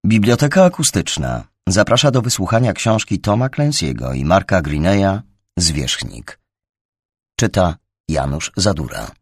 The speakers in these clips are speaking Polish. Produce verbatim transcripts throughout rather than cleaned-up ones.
Biblioteka akustyczna zaprasza do wysłuchania książki Toma Clancy'ego i Marka Greeneya Zwierzchnik. Czyta Janusz Zadura.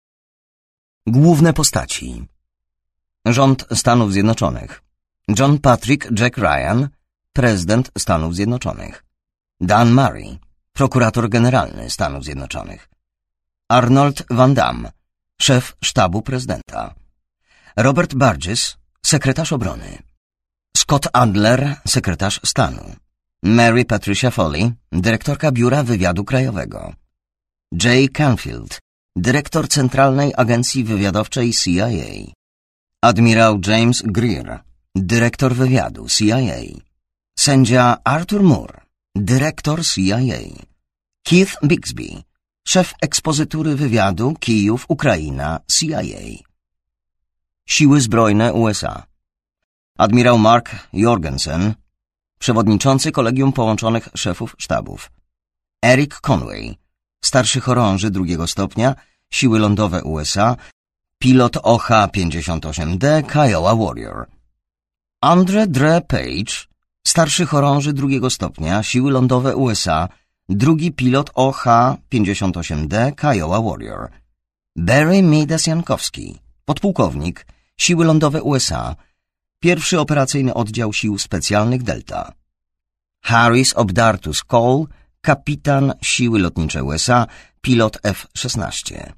Główne postaci. Rząd Stanów Zjednoczonych. John Patrick Jack Ryan, prezydent Stanów Zjednoczonych. Dan Murray, prokurator generalny Stanów Zjednoczonych. Arnold Van Damme, szef sztabu prezydenta. Robert Burgess, sekretarz obrony. Scott Adler, sekretarz stanu. Mary Patricia Foley, dyrektorka Biura Wywiadu Krajowego. Jay Canfield, dyrektor Centralnej Agencji Wywiadowczej C I A. Admirał James Greer, dyrektor wywiadu C I A. Sędzia Arthur Moore, dyrektor C I A. Keith Bixby, szef ekspozytury wywiadu Kijów, Ukraina, C I A. Siły Zbrojne U S A. Admirał Mark Jorgensen, przewodniczący Kolegium Połączonych Szefów Sztabów. Eric Conway, starszy chorąży drugiego stopnia, Siły Lądowe U S A, pilot O H pięćdziesiąt osiem D Kiowa Warrior. Andre Dre Page, starszy chorąży drugiego stopnia, Siły Lądowe U S A, drugi pilot O H pięćdziesiąt osiem D Kiowa Warrior. Barry Midas Jankowski, podpułkownik, Siły Lądowe U S A, pierwszy operacyjny oddział Sił Specjalnych Delta. Harris Obdartus Cole, kapitan Siły Lotnicze U S A, pilot F szesnaście.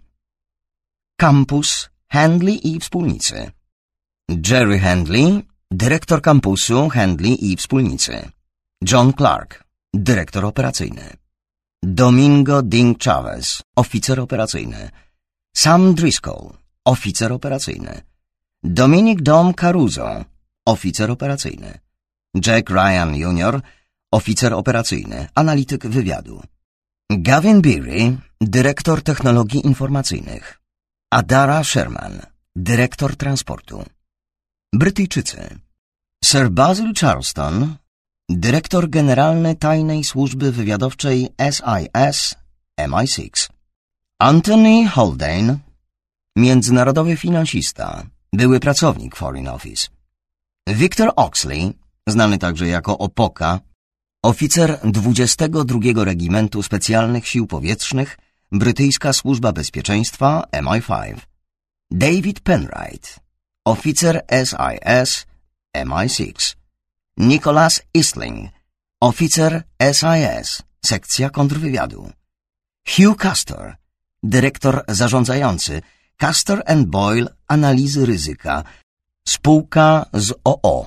Kampus, Handley i wspólnicy. Jerry Handley, dyrektor kampusu Handley i wspólnicy. John Clark, dyrektor operacyjny. Domingo Ding Chavez, oficer operacyjny. Sam Driscoll, oficer operacyjny. Dominic Dom Caruso, oficer operacyjny. Jack Ryan junior, oficer operacyjny, analityk wywiadu. Gavin Beery, dyrektor technologii informacyjnych. Adara Sherman, dyrektor transportu. Brytyjczycy. Sir Basil Charleston, dyrektor generalny Tajnej Służby Wywiadowczej S I S M I six. Anthony Haldane, międzynarodowy finansista, były pracownik Foreign Office. Victor Oxley, znany także jako Opoka, oficer dwudziestego drugiego Regimentu Specjalnych Sił Powietrznych, Brytyjska Służba Bezpieczeństwa M I pięć. David Penwright, oficer S I S M I six. Nicholas Eastling, oficer S I S, sekcja kontrwywiadu. Hugh Castor, dyrektor zarządzający Castor and Boyle Analizy Ryzyka, spółka z O O.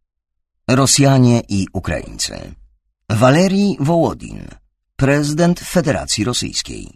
Rosjanie i Ukraińcy. Walerij Wołodin, prezydent Federacji Rosyjskiej.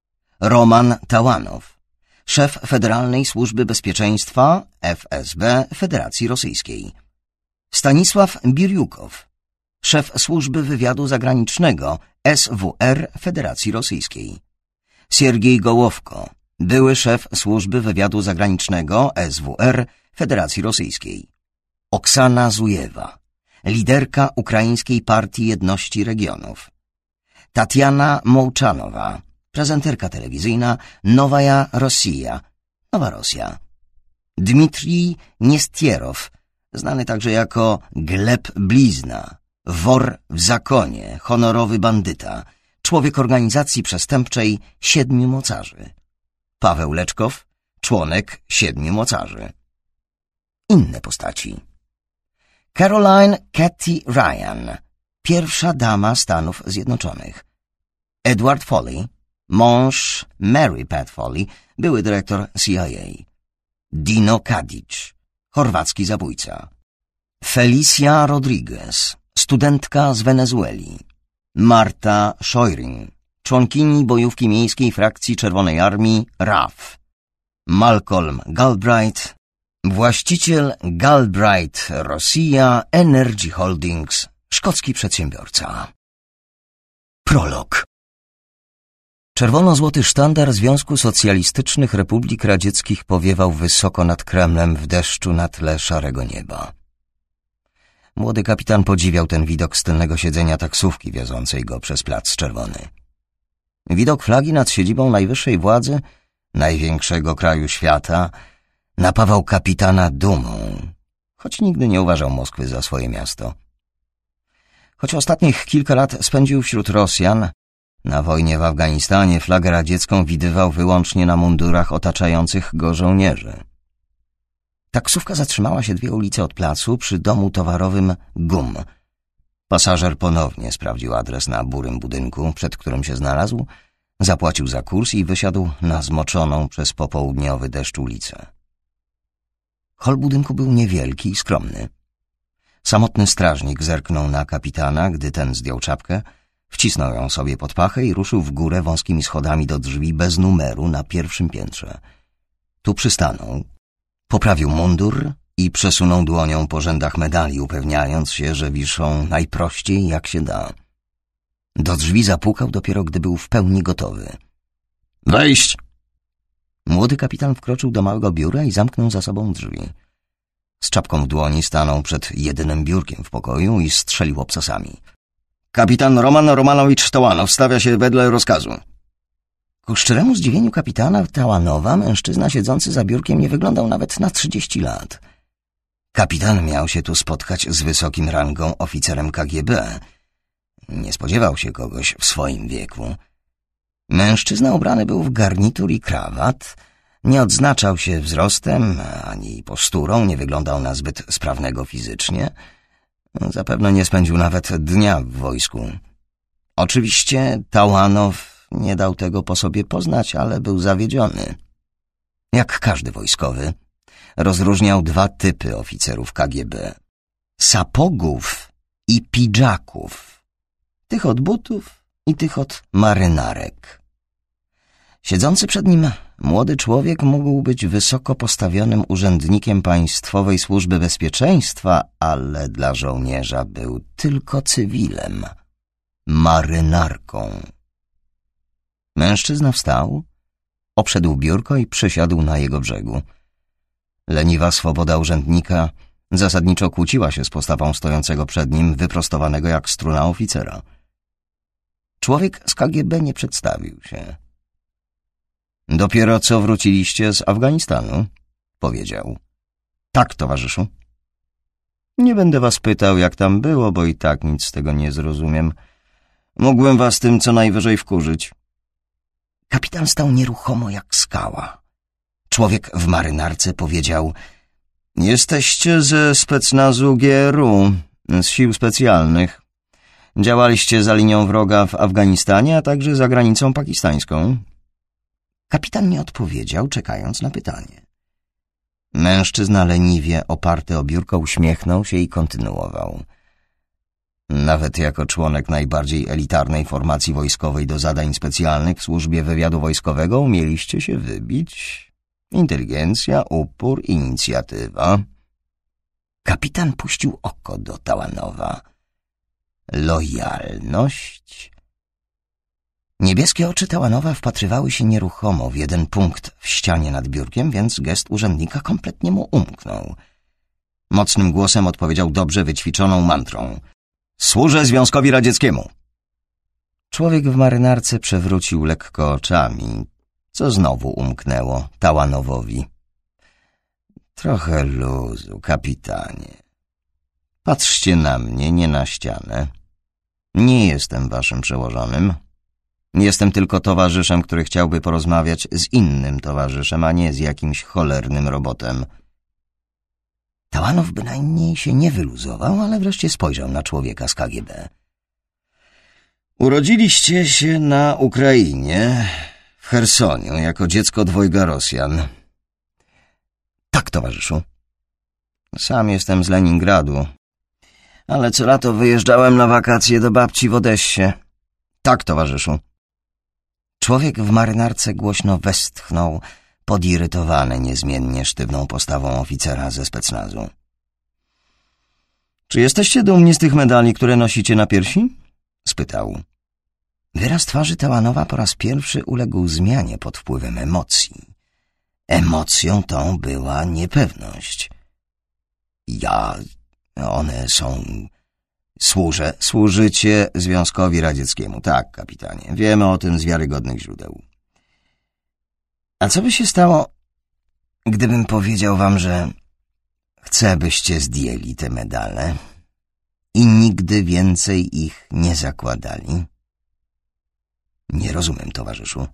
Roman Tałanow, szef Federalnej Służby Bezpieczeństwa F S B Federacji Rosyjskiej. Stanisław Birjukow, szef Służby Wywiadu Zagranicznego S W R Federacji Rosyjskiej. Siergiej Gołowko, były szef Służby Wywiadu Zagranicznego S W R Federacji Rosyjskiej. Oksana Zujewa, liderka Ukraińskiej Partii Jedności Regionów. Tatiana Mołczanowa, prezenterka telewizyjna Nowaja Rosja, Nowa Rosja. Dmitrij Niestierow, znany także jako Gleb Blizna, wor w zakonie, honorowy bandyta, człowiek organizacji przestępczej Siedmiu Mocarzy. Paweł Leczkow, członek Siedmiu Mocarzy. Inne postaci. Caroline Cathy Ryan, pierwsza dama Stanów Zjednoczonych. Edward Foley, mąż Mary Pat Foley, były dyrektor C I A. Dino Kadic, chorwacki zabójca. Felicia Rodriguez, studentka z Wenezueli. Marta Scheuring, członkini bojówki miejskiej frakcji Czerwonej Armii R A F. Malcolm Galbraith, właściciel Galbraith Rosja Energy Holdings, szkocki przedsiębiorca. Prolog. Czerwono-złoty sztandar Związku Socjalistycznych Republik Radzieckich powiewał wysoko nad Kremlem w deszczu na tle szarego nieba. Młody kapitan podziwiał ten widok z tylnego siedzenia taksówki wiozącej go przez Plac Czerwony. Widok flagi nad siedzibą najwyższej władzy, największego kraju świata, napawał kapitana dumą, choć nigdy nie uważał Moskwy za swoje miasto. Choć ostatnich kilka lat spędził wśród Rosjan, na wojnie w Afganistanie flagę radziecką widywał wyłącznie na mundurach otaczających go żołnierzy. Taksówka zatrzymała się dwie ulice od placu przy domu towarowym Gum. Pasażer ponownie sprawdził adres na burym budynku, przed którym się znalazł, zapłacił za kurs i wysiadł na zmoczoną przez popołudniowy deszcz ulicę. Hol budynku był niewielki i skromny. Samotny strażnik zerknął na kapitana, gdy ten zdjął czapkę, wcisnął ją sobie pod pachę i ruszył w górę wąskimi schodami do drzwi bez numeru na pierwszym piętrze. Tu przystanął, poprawił mundur i przesunął dłonią po rzędach medali, upewniając się, że wiszą najprościej jak się da. Do drzwi zapukał dopiero, gdy był w pełni gotowy. — Wejść! Młody kapitan wkroczył do małego biura i zamknął za sobą drzwi. Z czapką w dłoni stanął przed jedynym biurkiem w pokoju i strzelił obcasami. — Kapitan Roman Romanowicz Tałanow stawia się wedle rozkazu. Ku szczeremu zdziwieniu kapitana Tałanowa mężczyzna siedzący za biurkiem nie wyglądał nawet na trzydzieści lat. Kapitan miał się tu spotkać z wysokim rangą oficerem K G B. Nie spodziewał się kogoś w swoim wieku. Mężczyzna ubrany był w garnitur i krawat, nie odznaczał się wzrostem ani posturą, nie wyglądał na zbyt sprawnego fizycznie. Zapewne nie spędził nawet dnia w wojsku. Oczywiście Tałanow nie dał tego po sobie poznać, ale był zawiedziony. Jak każdy wojskowy, rozróżniał dwa typy oficerów K G B. Sapogów i pidżaków. Tych od butów i tych od marynarek. Siedzący przed nim młody człowiek mógł być wysoko postawionym urzędnikiem Państwowej Służby Bezpieczeństwa, ale dla żołnierza był tylko cywilem, marynarką. Mężczyzna wstał, obszedł biurko i przysiadł na jego brzegu. Leniwa swoboda urzędnika zasadniczo kłóciła się z postawą stojącego przed nim, wyprostowanego jak struna oficera. Człowiek z K G B nie przedstawił się. — Dopiero co wróciliście z Afganistanu? — powiedział. — Tak, towarzyszu. — Nie będę was pytał, jak tam było, bo i tak nic z tego nie zrozumiem. Mógłbym was tym co najwyżej wkurzyć. Kapitan stał nieruchomo jak skała. Człowiek w marynarce powiedział: — Jesteście ze specnazu G R U, z sił specjalnych. Działaliście za linią wroga w Afganistanie, a także za granicą pakistańską. Kapitan nie odpowiedział, czekając na pytanie. Mężczyzna leniwie oparty o biurko uśmiechnął się i kontynuował. Nawet jako członek najbardziej elitarnej formacji wojskowej do zadań specjalnych w służbie wywiadu wojskowego umieliście się wybić. Inteligencja, upór, inicjatywa. Kapitan puścił oko do Tałanowa. Lojalność. Niebieskie oczy Tałanowa wpatrywały się nieruchomo w jeden punkt w ścianie nad biurkiem, więc gest urzędnika kompletnie mu umknął. Mocnym głosem odpowiedział dobrze wyćwiczoną mantrą. Służę Związkowi Radzieckiemu. Człowiek w marynarce przewrócił lekko oczami, co znowu umknęło Tałanowowi. Trochę luzu, kapitanie. Patrzcie na mnie, nie na ścianę. Nie jestem waszym przełożonym. Jestem tylko towarzyszem, który chciałby porozmawiać z innym towarzyszem, a nie z jakimś cholernym robotem. Tałanow bynajmniej się nie wyluzował, ale wreszcie spojrzał na człowieka z K G B. Urodziliście się na Ukrainie, w Chersoniu, jako dziecko dwojga Rosjan. Tak, towarzyszu. Sam jestem z Leningradu, ale co lato wyjeżdżałem na wakacje do babci w Odessie. Tak, towarzyszu. Człowiek w marynarce głośno westchnął, podirytowany niezmiennie sztywną postawą oficera ze specnazu. Czy jesteście dumni z tych medali, które nosicie na piersi? Spytał. Wyraz twarzy Tałanowa po raz pierwszy uległ zmianie pod wpływem emocji. Emocją tą była niepewność. Ja... one są... Służę, służycie Związkowi Radzieckiemu. Tak, kapitanie, wiemy o tym z wiarygodnych źródeł. A co by się stało, gdybym powiedział wam, że Chcę, byście zdjęli te medale i nigdy więcej ich nie zakładali. Nie rozumiem, towarzyszu.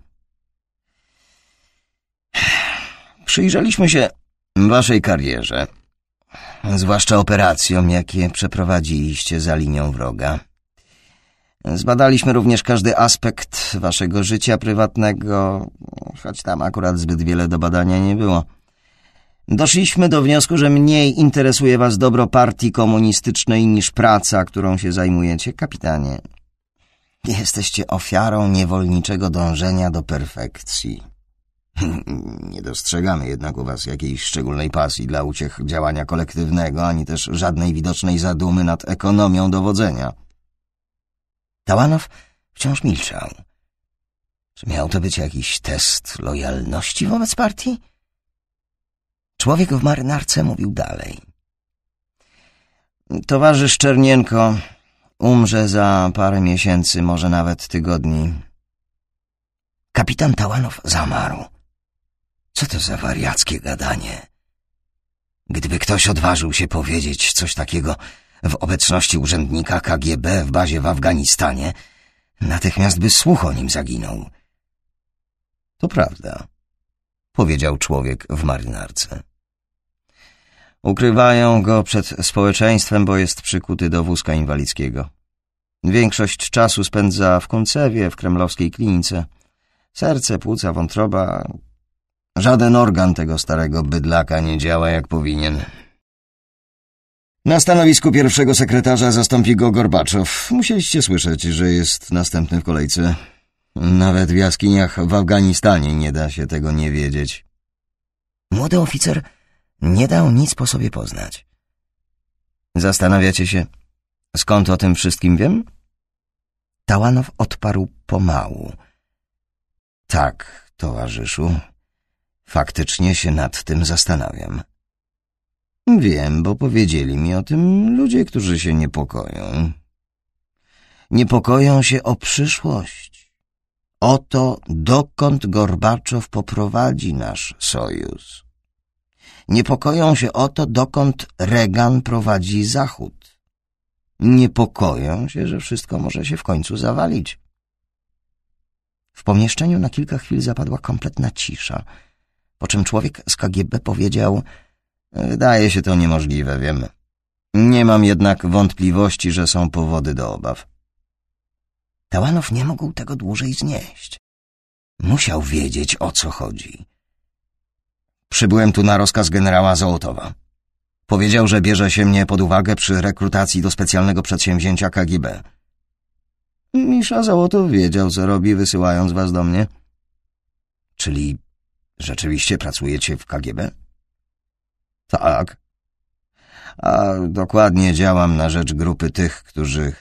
Przyjrzeliśmy się waszej karierze, zwłaszcza operacjom, jakie przeprowadziliście za linią wroga. Zbadaliśmy również każdy aspekt waszego życia prywatnego, choć tam akurat zbyt wiele do badania nie było. Doszliśmy do wniosku, że mniej interesuje was dobro partii komunistycznej niż praca, którą się zajmujecie. Kapitanie, jesteście ofiarą niewolniczego dążenia do perfekcji. Nie dostrzegamy jednak u was jakiejś szczególnej pasji dla uciech działania kolektywnego, ani też żadnej widocznej zadumy nad ekonomią dowodzenia. Tałanow wciąż milczał. Czy miał to być jakiś test lojalności wobec partii? Człowiek w marynarce mówił dalej. Towarzysz Czernienko umrze za parę miesięcy, może nawet tygodni. Kapitan Tałanow zamarł. Co to za wariackie gadanie? Gdyby ktoś odważył się powiedzieć coś takiego w obecności urzędnika K G B w bazie w Afganistanie, natychmiast by słuch o nim zaginął. To prawda, powiedział człowiek w marynarce. Ukrywają go przed społeczeństwem, bo jest przykuty do wózka inwalidzkiego. Większość czasu spędza w Kuncewie, w kremlowskiej klinice. Serce, płuca, wątroba... Żaden organ tego starego bydlaka nie działa jak powinien. Na stanowisku pierwszego sekretarza zastąpi go Gorbaczow. Musieliście słyszeć, że jest następny w kolejce. Nawet w jaskiniach w Afganistanie nie da się tego nie wiedzieć. Młody oficer nie dał nic po sobie poznać. Zastanawiacie się, skąd o tym wszystkim wiem? Tałanow odparł pomału. Tak, towarzyszu, faktycznie się nad tym zastanawiam. Wiem, bo powiedzieli mi o tym ludzie, którzy się niepokoją. Niepokoją się o przyszłość. O to, dokąd Gorbaczow poprowadzi nasz sojusz. Niepokoją się o to, dokąd Reagan prowadzi Zachód. Niepokoją się, że wszystko może się w końcu zawalić. W pomieszczeniu na kilka chwil zapadła kompletna cisza, po czym człowiek z K G B powiedział: wydaje się to niemożliwe, wiem. Nie mam jednak wątpliwości, że są powody do obaw. Tałanow nie mógł tego dłużej znieść. Musiał wiedzieć, o co chodzi. Przybyłem tu na rozkaz generała Załotowa. Powiedział, że bierze się mnie pod uwagę przy rekrutacji do specjalnego przedsięwzięcia K G B. Misza Załotow wiedział, co robi, wysyłając was do mnie. Czyli rzeczywiście pracujecie w K G B? Tak. A dokładnie działam na rzecz grupy tych, którzy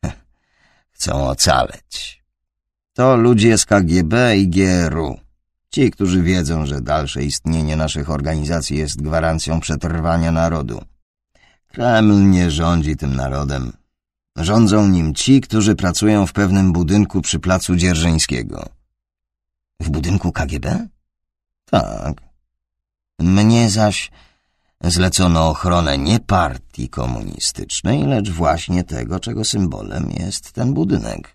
chcą ocaleć. To ludzie z K G B i G R U. Ci, którzy wiedzą, że dalsze istnienie naszych organizacji jest gwarancją przetrwania narodu. Kreml nie rządzi tym narodem. Rządzą nim ci, którzy pracują w pewnym budynku przy placu Dzierżyńskiego. W budynku K G B? Tak. Mnie zaś zlecono ochronę nie partii komunistycznej, lecz właśnie tego, czego symbolem jest ten budynek.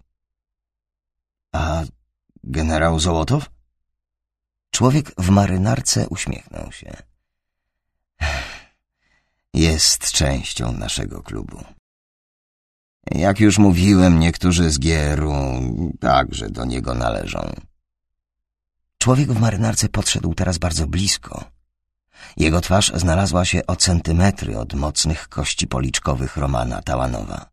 A generał Załotow? Człowiek w marynarce uśmiechnął się. Jest częścią naszego klubu. Jak już mówiłem, niektórzy z G R U także do niego należą. Człowiek w marynarce podszedł teraz bardzo blisko. Jego twarz znalazła się o centymetry od mocnych kości policzkowych Romana Tałanowa.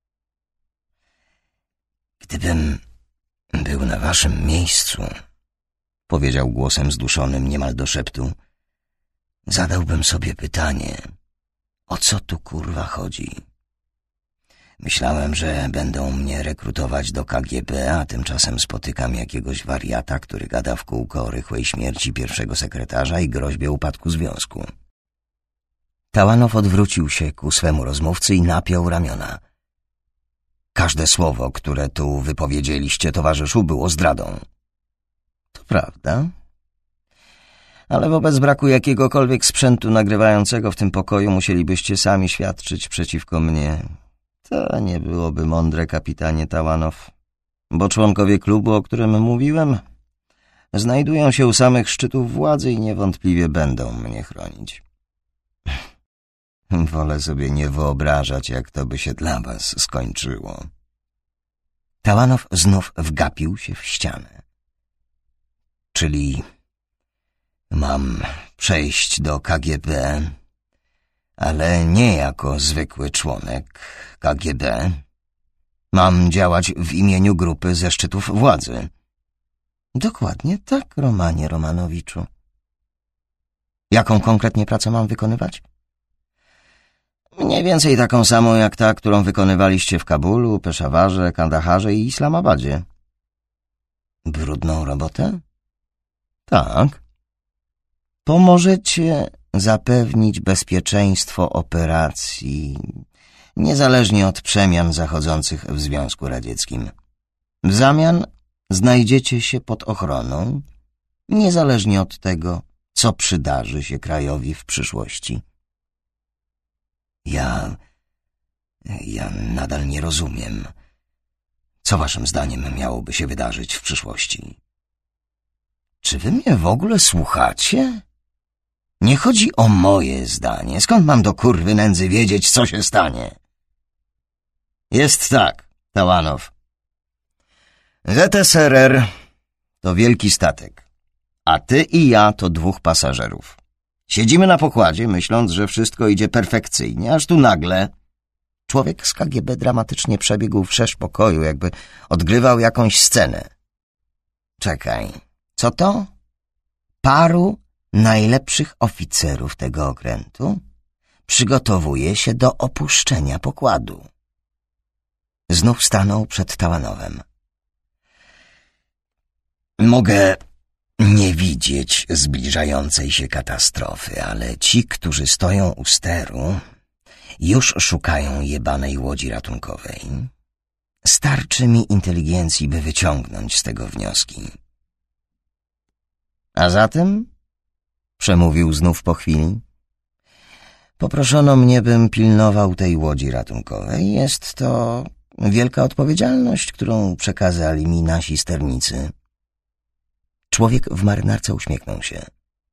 Gdybym był na waszym miejscu, powiedział głosem zduszonym niemal do szeptu, zadałbym sobie pytanie, o co tu kurwa chodzi? Myślałem, że będą mnie rekrutować do K G B, a tymczasem spotykam jakiegoś wariata, który gada w kółko o rychłej śmierci pierwszego sekretarza i groźbie upadku związku. Tałanow odwrócił się ku swemu rozmówcy i napiął ramiona. Każde słowo, które tu wypowiedzieliście, towarzyszu, było zdradą. To prawda. Ale wobec braku jakiegokolwiek sprzętu nagrywającego w tym pokoju musielibyście sami świadczyć przeciwko mnie. To nie byłoby mądre, kapitanie Tałanow, bo członkowie klubu, o którym mówiłem, znajdują się u samych szczytów władzy i niewątpliwie będą mnie chronić. Wolę sobie nie wyobrażać, jak to by się dla was skończyło. Tałanow znów wgapił się w ścianę. Czyli mam przejść do K G B, ale nie jako zwykły członek K G B. Mam działać w imieniu grupy ze szczytów władzy. Dokładnie tak, Romanie Romanowiczu. Jaką konkretnie pracę mam wykonywać? Mniej więcej taką samą jak ta, którą wykonywaliście w Kabulu, Peszawarze, Kandaharze i Islamabadzie. Brudną robotę? Tak. Pomożecie zapewnić bezpieczeństwo operacji, niezależnie od przemian zachodzących w Związku Radzieckim. W zamian znajdziecie się pod ochroną, niezależnie od tego, co przydarzy się krajowi w przyszłości. Ja... ja nadal nie rozumiem, co waszym zdaniem miałoby się wydarzyć w przyszłości. Czy wy mnie w ogóle słuchacie? Nie chodzi o moje zdanie. Skąd mam do kurwy nędzy wiedzieć, co się stanie? Jest tak, Tałanow. Z S R R to wielki statek, a ty i ja to dwóch pasażerów. Siedzimy na pokładzie, myśląc, że wszystko idzie perfekcyjnie, aż tu nagle człowiek z K G B dramatycznie przebiegł wszerz pokoju, jakby odgrywał jakąś scenę. Czekaj, co to? Paru najlepszych oficerów tego okrętu przygotowuje się do opuszczenia pokładu. Znów stanął przed Tawanowem. Mogę nie widzieć zbliżającej się katastrofy, ale ci, którzy stoją u steru, już szukają jebanej łodzi ratunkowej. Starczy mi inteligencji, by wyciągnąć z tego wnioski. A zatem, przemówił znów po chwili, poproszono mnie, bym pilnował tej łodzi ratunkowej. Jest to wielka odpowiedzialność, którą przekazali mi nasi sternicy. Człowiek w marynarce uśmiechnął się.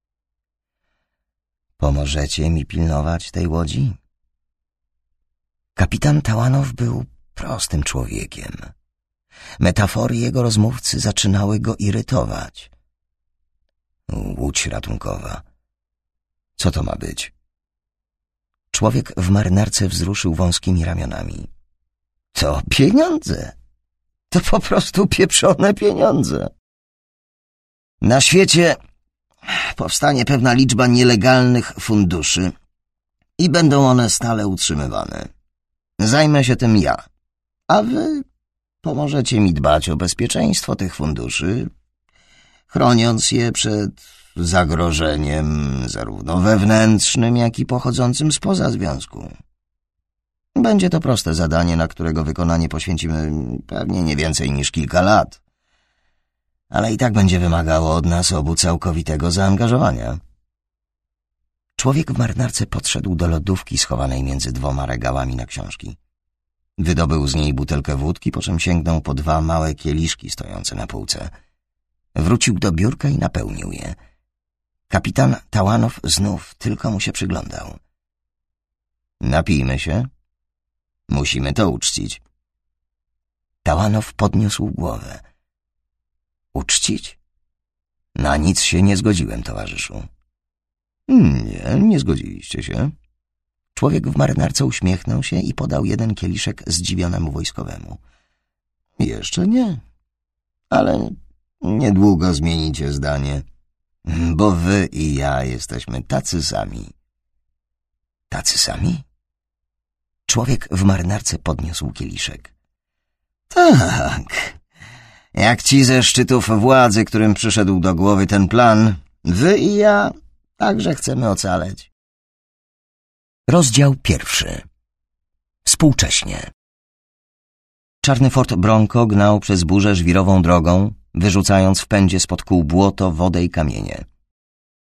Pomożecie mi pilnować tej łodzi? Kapitan Tałanow był prostym człowiekiem. Metafory jego rozmówcy zaczynały go irytować. Łódź ratunkowa. Co to ma być? Człowiek w marynarce wzruszył wąskimi ramionami. To pieniądze. To po prostu pieprzone pieniądze. Na świecie powstanie pewna liczba nielegalnych funduszy i będą one stale utrzymywane. Zajmę się tym ja, a wy pomożecie mi dbać o bezpieczeństwo tych funduszy, chroniąc je przed zagrożeniem zarówno wewnętrznym, jak i pochodzącym spoza związku. Będzie to proste zadanie, na którego wykonanie poświęcimy pewnie nie więcej niż kilka lat. Ale i tak będzie wymagało od nas obu całkowitego zaangażowania. Człowiek w marynarce podszedł do lodówki schowanej między dwoma regałami na książki. Wydobył z niej butelkę wódki, po czym sięgnął po dwa małe kieliszki stojące na półce. Wrócił do biurka i napełnił je. Kapitan Tałanow znów tylko mu się przyglądał. Napijmy się. Musimy to uczcić. Tałanow podniósł głowę. Uczcić? Na nic się nie zgodziłem, towarzyszu. Nie, nie zgodziliście się. Człowiek w marynarce uśmiechnął się i podał jeden kieliszek zdziwionemu wojskowemu. Jeszcze nie, ale niedługo zmienicie zdanie, bo wy i ja jesteśmy tacy sami. Tacy sami? Człowiek w marynarce podniósł kieliszek. Tak, jak ci ze szczytów władzy, którym przyszedł do głowy ten plan, wy i ja także chcemy ocaleć. Rozdział pierwszy. Współcześnie. Czarny Ford Bronco gnał przez burzę żwirową drogą, wyrzucając w pędzie spod kół błoto, wodę i kamienie.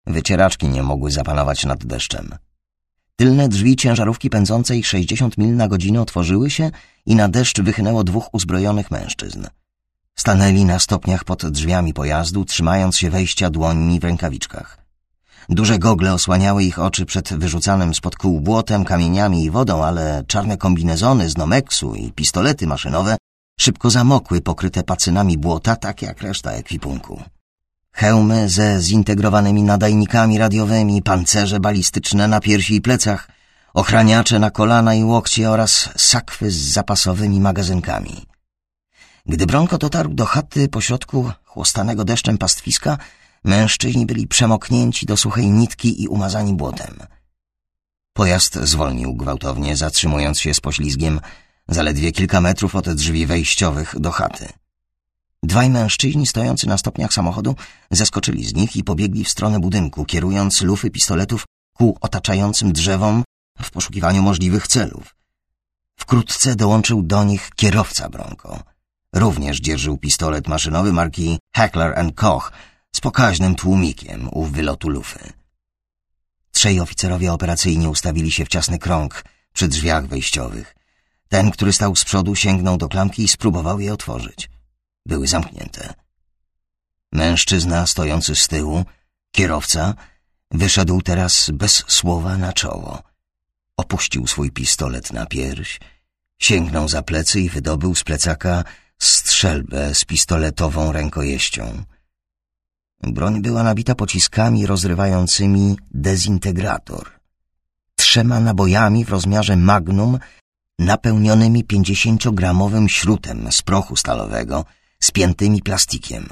Wycieraczki nie mogły zapanować nad deszczem. Tylne drzwi ciężarówki pędzącej sześćdziesiąt mil na godzinę otworzyły się i na deszcz wychynęło dwóch uzbrojonych mężczyzn. Stanęli na stopniach pod drzwiami pojazdu, trzymając się wejścia dłońmi w rękawiczkach. Duże gogle osłaniały ich oczy przed wyrzucanym spod kół błotem, kamieniami i wodą, ale czarne kombinezony z Nomeksu i pistolety maszynowe szybko zamokły, pokryte pacynami błota, tak jak reszta ekwipunku. Hełmy ze zintegrowanymi nadajnikami radiowymi, pancerze balistyczne na piersi i plecach, ochraniacze na kolana i łokcie oraz sakwy z zapasowymi magazynkami. Gdy Bronco dotarł do chaty pośrodku chłostanego deszczem pastwiska, mężczyźni byli przemoknięci do suchej nitki i umazani błotem. Pojazd zwolnił gwałtownie, zatrzymując się z poślizgiem zaledwie kilka metrów od drzwi wejściowych do chaty. Dwaj mężczyźni stojący na stopniach samochodu zeskoczyli z nich i pobiegli w stronę budynku, kierując lufy pistoletów ku otaczającym drzewom w poszukiwaniu możliwych celów. Wkrótce dołączył do nich kierowca Bronco. Również dzierżył pistolet maszynowy marki Heckler and Koch z pokaźnym tłumikiem u wylotu lufy. Trzej oficerowie operacyjni ustawili się w ciasny krąg przy drzwiach wejściowych. Ten, który stał z przodu, sięgnął do klamki i spróbował je otworzyć. Były zamknięte. Mężczyzna stojący z tyłu, kierowca, wyszedł teraz bez słowa na czoło. Opuścił swój pistolet na pierś, sięgnął za plecy i wydobył z plecaka strzelbę z pistoletową rękojeścią. Broń była nabita pociskami rozrywającymi dezintegrator. Trzema nabojami w rozmiarze magnum napełnionymi pięćdziesięciogramowym śrutem z prochu stalowego, spiętymi plastikiem.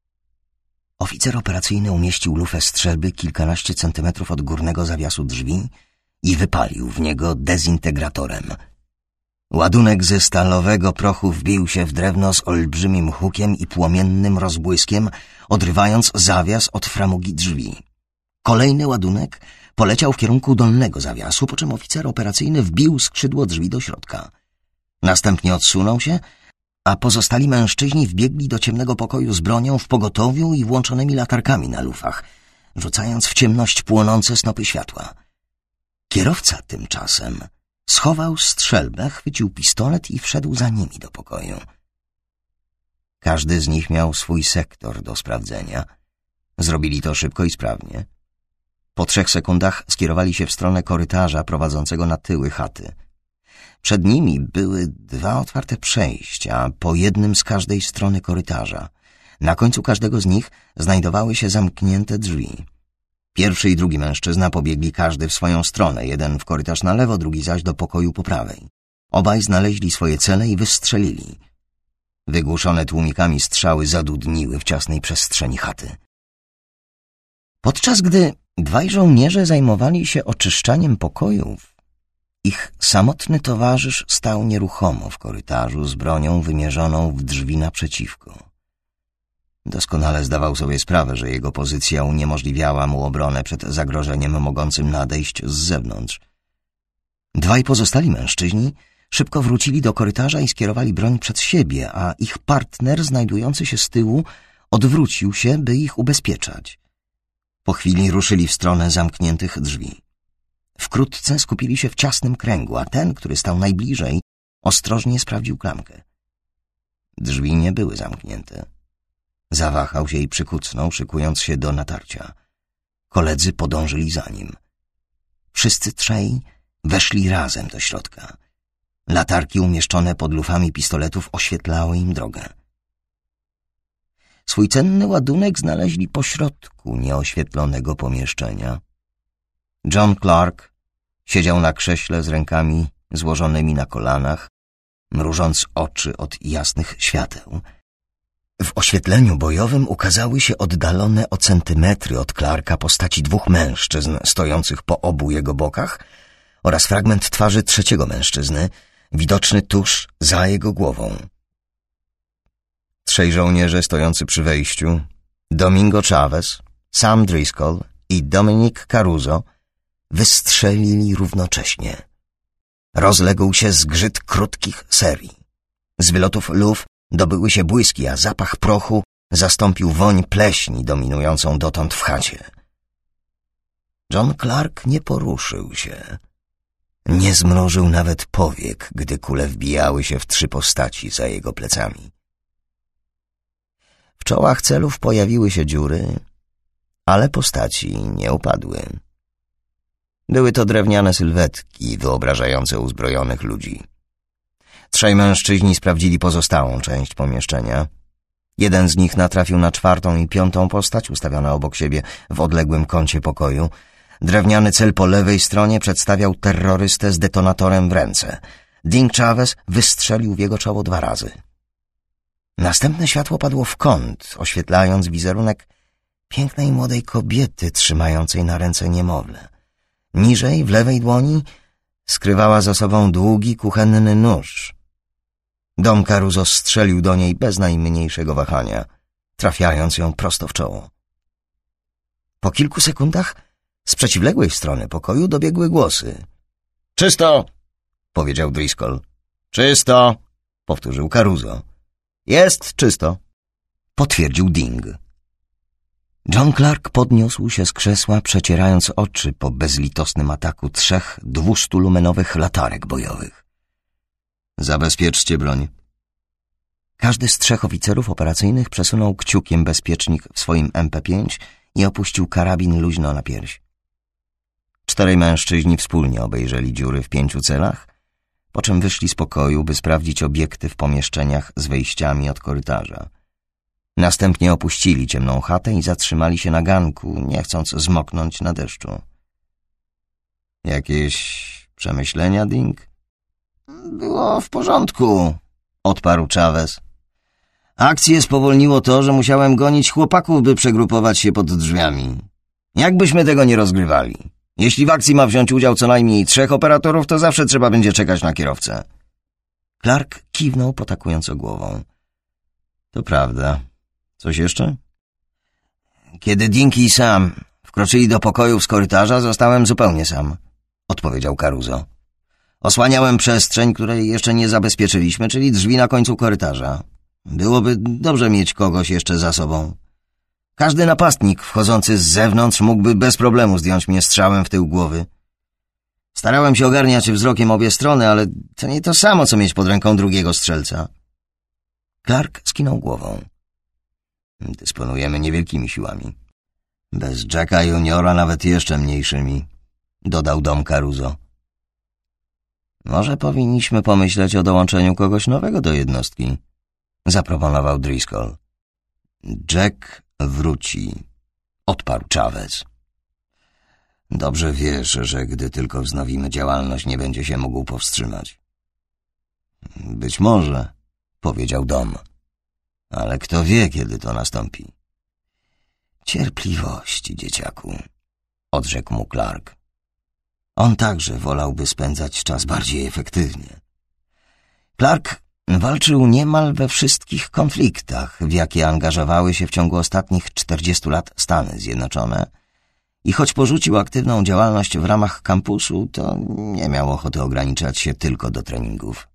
Oficer operacyjny umieścił lufę strzelby kilkanaście centymetrów od górnego zawiasu drzwi i wypalił w niego dezintegratorem. Ładunek ze stalowego prochu wbił się w drewno z olbrzymim hukiem i płomiennym rozbłyskiem, odrywając zawias od framugi drzwi. Kolejny ładunek poleciał w kierunku dolnego zawiasu, po czym oficer operacyjny wbił skrzydło drzwi do środka. Następnie odsunął się, a pozostali mężczyźni wbiegli do ciemnego pokoju z bronią w pogotowiu i włączonymi latarkami na lufach, rzucając w ciemność płonące snopy światła. Kierowca tymczasem schował strzelbę, chwycił pistolet i wszedł za nimi do pokoju. Każdy z nich miał swój sektor do sprawdzenia. Zrobili to szybko i sprawnie. Po trzech sekundach skierowali się w stronę korytarza prowadzącego na tyły chaty. Przed nimi były dwa otwarte przejścia, po jednym z każdej strony korytarza. Na końcu każdego z nich znajdowały się zamknięte drzwi. Pierwszy i drugi mężczyzna pobiegli każdy w swoją stronę, jeden w korytarz na lewo, drugi zaś do pokoju po prawej. Obaj znaleźli swoje cele i wystrzelili. Wygłuszone tłumikami strzały zadudniły w ciasnej przestrzeni chaty. Podczas gdy dwaj żołnierze zajmowali się oczyszczaniem pokojów, ich samotny towarzysz stał nieruchomo w korytarzu z bronią wymierzoną w drzwi naprzeciwko. Doskonale zdawał sobie sprawę, że jego pozycja uniemożliwiała mu obronę przed zagrożeniem mogącym nadejść z zewnątrz. Dwaj pozostali mężczyźni szybko wrócili do korytarza i skierowali broń przed siebie, a ich partner znajdujący się z tyłu odwrócił się, by ich ubezpieczać. Po chwili ruszyli w stronę zamkniętych drzwi. Wkrótce skupili się w ciasnym kręgu, a ten, który stał najbliżej, ostrożnie sprawdził klamkę. Drzwi nie były zamknięte. Zawahał się i przykucnął, szykując się do natarcia. Koledzy podążyli za nim. Wszyscy trzej weszli razem do środka. Latarki umieszczone pod lufami pistoletów oświetlały im drogę. Swój cenny ładunek znaleźli pośrodku nieoświetlonego pomieszczenia. John Clark siedział na krześle z rękami złożonymi na kolanach, mrużąc oczy od jasnych świateł. W oświetleniu bojowym ukazały się oddalone o centymetry od Clarka postaci dwóch mężczyzn stojących po obu jego bokach oraz fragment twarzy trzeciego mężczyzny, widoczny tuż za jego głową. Trzej żołnierze stojący przy wejściu, Domingo Chavez, Sam Driscoll i Dominic Caruso, wystrzelili równocześnie. Rozległ się zgrzyt krótkich serii. Z wylotów luf dobyły się błyski, a zapach prochu zastąpił woń pleśni dominującą dotąd w chacie. John Clark nie poruszył się. Nie zmrużył nawet powiek, gdy kule wbijały się w trzy postaci za jego plecami. W czołach celów pojawiły się dziury, ale postaci nie upadły. Były to drewniane sylwetki wyobrażające uzbrojonych ludzi. Trzej mężczyźni sprawdzili pozostałą część pomieszczenia. Jeden z nich natrafił na czwartą i piątą postać ustawione obok siebie w odległym kącie pokoju. Drewniany cel po lewej stronie przedstawiał terrorystę z detonatorem w ręce. Ding Chavez wystrzelił w jego czoło dwa razy. Następne światło padło w kąt, oświetlając wizerunek pięknej młodej kobiety trzymającej na ręce niemowlę. Niżej, w lewej dłoni, skrywała za sobą długi, kuchenny nóż. Dom Caruso strzelił do niej bez najmniejszego wahania, trafiając ją prosto w czoło. Po kilku sekundach z przeciwległej strony pokoju dobiegły głosy. — Czysto! — powiedział Driscoll. — Czysto! — powtórzył Caruso. — Jest czysto! — potwierdził Ding. John Clark podniósł się z krzesła, przecierając oczy po bezlitosnym ataku trzech dwustulumenowych latarek bojowych. — Zabezpieczcie broń. Każdy z trzech oficerów operacyjnych przesunął kciukiem bezpiecznik w swoim M P pięć i opuścił karabin luźno na pierś. Czterej mężczyźni wspólnie obejrzeli dziury w pięciu celach, po czym wyszli z pokoju, by sprawdzić obiekty w pomieszczeniach z wejściami od korytarza. Następnie opuścili ciemną chatę i zatrzymali się na ganku, nie chcąc zmoknąć na deszczu. — Jakieś przemyślenia, Ding? — Było w porządku — odparł Chavez. Akcję spowolniło to, że musiałem gonić chłopaków, by przegrupować się pod drzwiami. Jakbyśmy tego nie rozgrywali. Jeśli w akcji ma wziąć udział co najmniej trzech operatorów, to zawsze trzeba będzie czekać na kierowcę. Clark kiwnął, potakując głową. To prawda. Coś jeszcze? Kiedy Dinky i Sam wkroczyli do pokojów z korytarza, zostałem zupełnie sam, odpowiedział Caruso. Osłaniałem przestrzeń, której jeszcze nie zabezpieczyliśmy, czyli drzwi na końcu korytarza. Byłoby dobrze mieć kogoś jeszcze za sobą. Każdy napastnik wchodzący z zewnątrz mógłby bez problemu zdjąć mnie strzałem w tył głowy. Starałem się ogarniać wzrokiem obie strony, ale to nie to samo, co mieć pod ręką drugiego strzelca. Clark skinął głową. Dysponujemy niewielkimi siłami. Bez Jacka Juniora nawet jeszcze mniejszymi, dodał Dom Caruso. Może powinniśmy pomyśleć o dołączeniu kogoś nowego do jednostki, zaproponował Driscoll. Jack wróci, odparł Chavez. Dobrze wiesz, że gdy tylko wznowimy działalność, nie będzie się mógł powstrzymać. Być może, powiedział Dom. Ale kto wie, kiedy to nastąpi? Cierpliwości, dzieciaku, odrzekł mu Clark. On także wolałby spędzać czas bardziej efektywnie. Clark walczył niemal we wszystkich konfliktach, w jakie angażowały się w ciągu ostatnich czterdziestu lat Stany Zjednoczone i choć porzucił aktywną działalność w ramach kampusu, to nie miał ochoty ograniczać się tylko do treningów.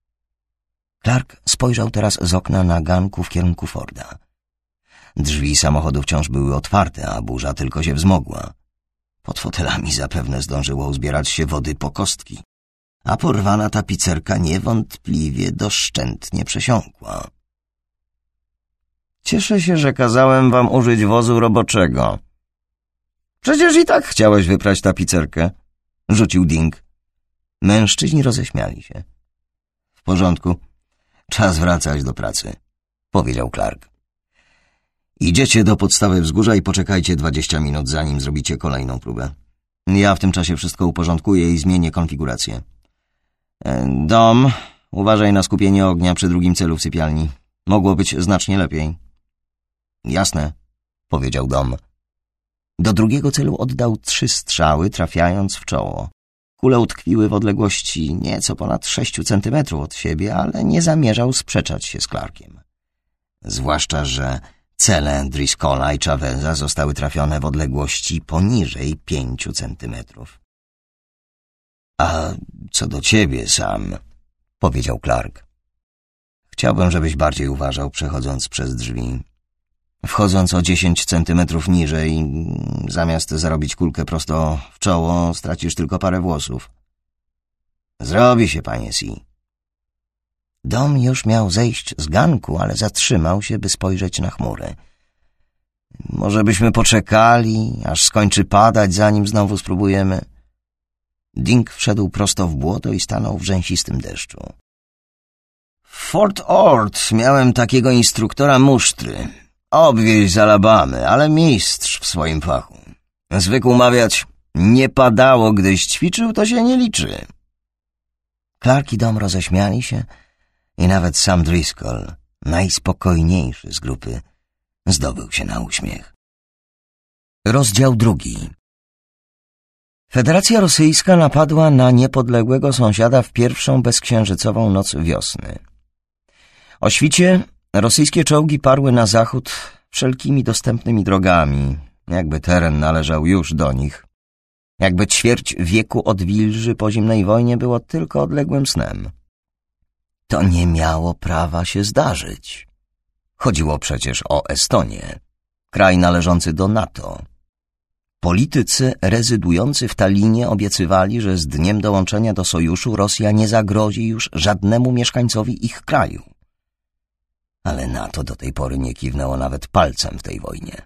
Clark spojrzał teraz z okna na ganku w kierunku Forda. Drzwi samochodu wciąż były otwarte, a burza tylko się wzmogła. Pod fotelami zapewne zdążyło uzbierać się wody po kostki, a porwana tapicerka niewątpliwie doszczętnie przesiąkła. Cieszę się, że kazałem wam użyć wozu roboczego. Przecież i tak chciałeś wyprać tapicerkę, rzucił Ding. Mężczyźni roześmiali się. W porządku, czas wracać do pracy, powiedział Clark. Idziecie do podstawy wzgórza i poczekajcie dwadzieścia minut, zanim zrobicie kolejną próbę. Ja w tym czasie wszystko uporządkuję i zmienię konfigurację. Dom, uważaj na skupienie ognia przy drugim celu w sypialni. Mogło być znacznie lepiej. Jasne, powiedział Dom. Do drugiego celu oddał trzy strzały, trafiając w czoło. Kule utkwiły w odległości nieco ponad sześciu centymetrów od siebie, ale nie zamierzał sprzeczać się z Clarkiem. Zwłaszcza, że cele Driscolla i Chaveza zostały trafione w odległości poniżej pięciu centymetrów. A co do ciebie, Sam, powiedział Clark. Chciałbym, żebyś bardziej uważał, przechodząc przez drzwi. Wchodząc o dziesięć centymetrów niżej, zamiast zarobić kulkę prosto w czoło, stracisz tylko parę włosów. Zrobi się, panie C. Dom już miał zejść z ganku, ale zatrzymał się, by spojrzeć na chmury. Może byśmy poczekali, aż skończy padać, zanim znowu spróbujemy. Dink wszedł prosto w błoto i stanął w rzęsistym deszczu. W Fort Ord miałem takiego instruktora musztry. Obwieź z Alabamy, ale mistrz w swoim fachu. Zwykł mawiać, nie padało, gdyś ćwiczył, to się nie liczy. Clark i Dom roześmiali się i nawet sam Driscoll, najspokojniejszy z grupy, zdobył się na uśmiech. Rozdział drugi. Federacja Rosyjska napadła na niepodległego sąsiada w pierwszą bezksiężycową noc wiosny. O świcie rosyjskie czołgi parły na zachód wszelkimi dostępnymi drogami, jakby teren należał już do nich. Jakby ćwierć wieku odwilży po zimnej wojnie było tylko odległym snem. To nie miało prawa się zdarzyć. Chodziło przecież o Estonię, kraj należący do NATO. Politycy rezydujący w Tallinie obiecywali, że z dniem dołączenia do sojuszu Rosja nie zagrozi już żadnemu mieszkańcowi ich kraju. Ale NATO do tej pory nie kiwnęło nawet palcem w tej wojnie.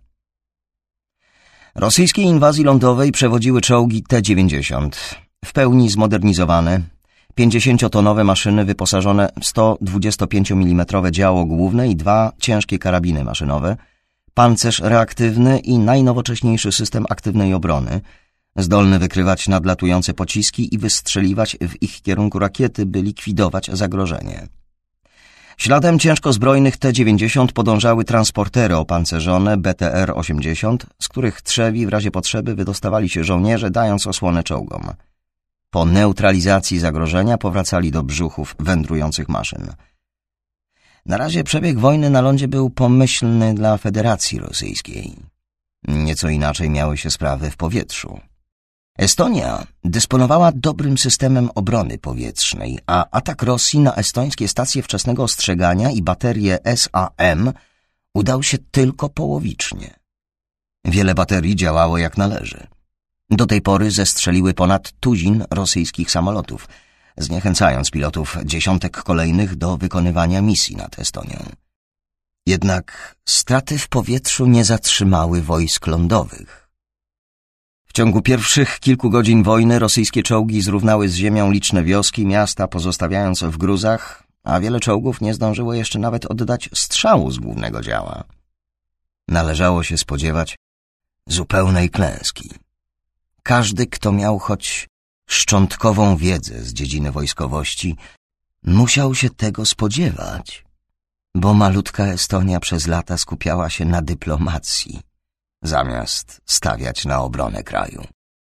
Rosyjskiej inwazji lądowej przewodziły czołgi T dziewięćdziesiąt, w pełni zmodernizowane, pięćdziesięciotonowe maszyny wyposażone w sto dwudziestopięciomilimetrowe działo główne i dwa ciężkie karabiny maszynowe, pancerz reaktywny i najnowocześniejszy system aktywnej obrony, zdolny wykrywać nadlatujące pociski i wystrzeliwać w ich kierunku rakiety, by likwidować zagrożenie. Śladem ciężko zbrojnych T dziewięćdziesiąt podążały transportery opancerzone B T R osiemdziesiąt, z których trzewi w razie potrzeby wydostawali się żołnierze, dając osłonę czołgom. Po neutralizacji zagrożenia powracali do brzuchów wędrujących maszyn. Na razie przebieg wojny na lądzie był pomyślny dla Federacji Rosyjskiej. Nieco inaczej miały się sprawy w powietrzu. Estonia dysponowała dobrym systemem obrony powietrznej, a atak Rosji na estońskie stacje wczesnego ostrzegania i baterie S A M udał się tylko połowicznie. Wiele baterii działało jak należy. Do tej pory zestrzeliły ponad tuzin rosyjskich samolotów, zniechęcając pilotów dziesiątek kolejnych do wykonywania misji nad Estonią. Jednak straty w powietrzu nie zatrzymały wojsk lądowych. W ciągu pierwszych kilku godzin wojny rosyjskie czołgi zrównały z ziemią liczne wioski, miasta, pozostawiając w gruzach, a wiele czołgów nie zdążyło jeszcze nawet oddać strzału z głównego działa. Należało się spodziewać zupełnej klęski. Każdy, kto miał choć szczątkową wiedzę z dziedziny wojskowości, musiał się tego spodziewać, bo malutka Estonia przez lata skupiała się na dyplomacji, zamiast stawiać na obronę kraju.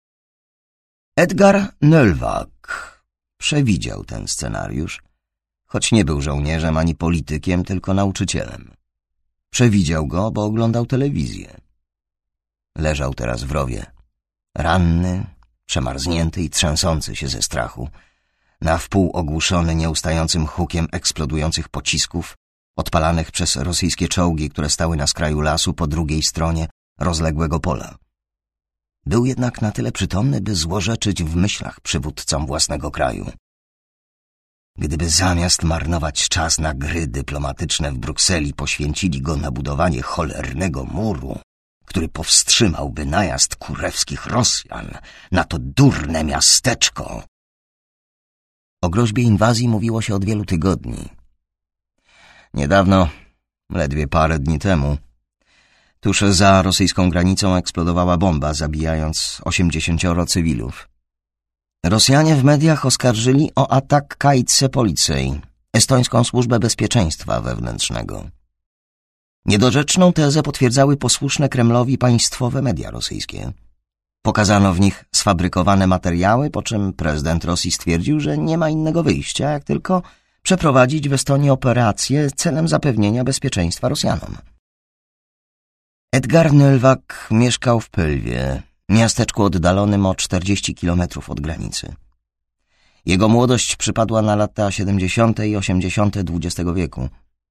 Edgar Nölwak przewidział ten scenariusz, choć nie był żołnierzem ani politykiem, tylko nauczycielem. Przewidział go, bo oglądał telewizję. Leżał teraz w rowie, ranny, przemarznięty i trzęsący się ze strachu, na wpół ogłuszony nieustającym hukiem eksplodujących pocisków, odpalanych przez rosyjskie czołgi, które stały na skraju lasu po drugiej stronie rozległego pola. Był jednak na tyle przytomny, by złorzeczyć w myślach przywódcom własnego kraju. Gdyby zamiast marnować czas na gry dyplomatyczne w Brukseli poświęcili go na budowanie cholernego muru, który powstrzymałby najazd kurewskich Rosjan na to durne miasteczko. O groźbie inwazji mówiło się od wielu tygodni. Niedawno, ledwie parę dni temu, tuż za rosyjską granicą eksplodowała bomba, zabijając osiemdziesięcioro cywilów. Rosjanie w mediach oskarżyli o atak Kajtse Policej, estońską służbę bezpieczeństwa wewnętrznego. Niedorzeczną tezę potwierdzały posłuszne Kremlowi państwowe media rosyjskie. Pokazano w nich sfabrykowane materiały, po czym prezydent Rosji stwierdził, że nie ma innego wyjścia, jak tylko przeprowadzić w Estonii operację celem zapewnienia bezpieczeństwa Rosjanom. Edgar Nölwak mieszkał w Pylwie, miasteczku oddalonym o czterdzieści kilometrów od granicy. Jego młodość przypadła na lata siedemdziesiąte i osiemdziesiąte dwudziestego wieku.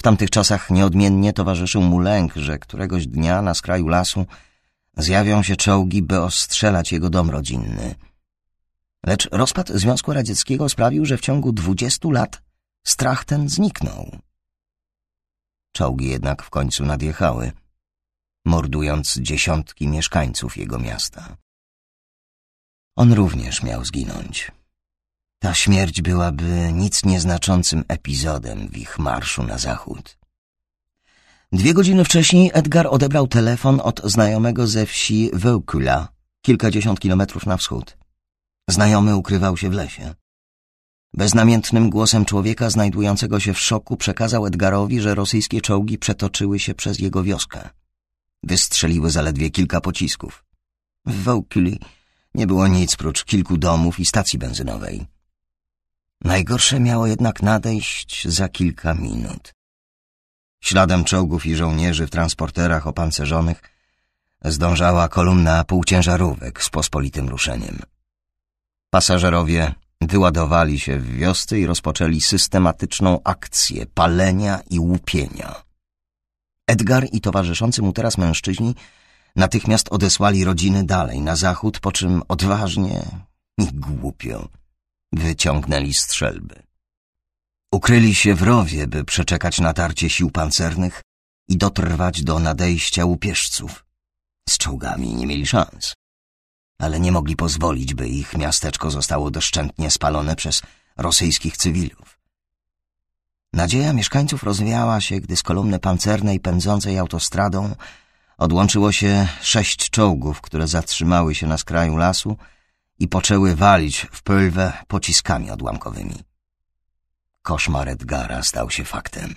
W tamtych czasach nieodmiennie towarzyszył mu lęk, że któregoś dnia na skraju lasu zjawią się czołgi, by ostrzelać jego dom rodzinny. Lecz rozpad Związku Radzieckiego sprawił, że w ciągu dwudziestu lat strach ten zniknął. Czołgi jednak w końcu nadjechały, mordując dziesiątki mieszkańców jego miasta. On również miał zginąć. Ta śmierć byłaby nic nieznaczącym epizodem w ich marszu na zachód. Dwie godziny wcześniej Edgar odebrał telefon od znajomego ze wsi Vaucula, kilkadziesiąt kilometrów na wschód. Znajomy ukrywał się w lesie. Beznamiętnym głosem człowieka znajdującego się w szoku przekazał Edgarowi, że rosyjskie czołgi przetoczyły się przez jego wioskę. Wystrzeliły zaledwie kilka pocisków. W Vauculi nie było nic prócz kilku domów i stacji benzynowej. Najgorsze miało jednak nadejść za kilka minut. Śladem czołgów i żołnierzy w transporterach opancerzonych zdążała kolumna półciężarówek z pospolitym ruszeniem. Pasażerowie wyładowali się w wiosce i rozpoczęli systematyczną akcję palenia i łupienia. Edgar i towarzyszący mu teraz mężczyźni natychmiast odesłali rodziny dalej, na zachód, po czym odważnie i głupio wyciągnęli strzelby. Ukryli się w rowie, by przeczekać natarcie sił pancernych i dotrwać do nadejścia łupieżców. Z czołgami nie mieli szans, ale nie mogli pozwolić, by ich miasteczko zostało doszczętnie spalone przez rosyjskich cywilów. Nadzieja mieszkańców rozwiała się, gdy z kolumny pancernej pędzącej autostradą odłączyło się sześć czołgów, które zatrzymały się na skraju lasu i poczęły walić w pylwę pociskami odłamkowymi. Koszmar Edgara stał się faktem.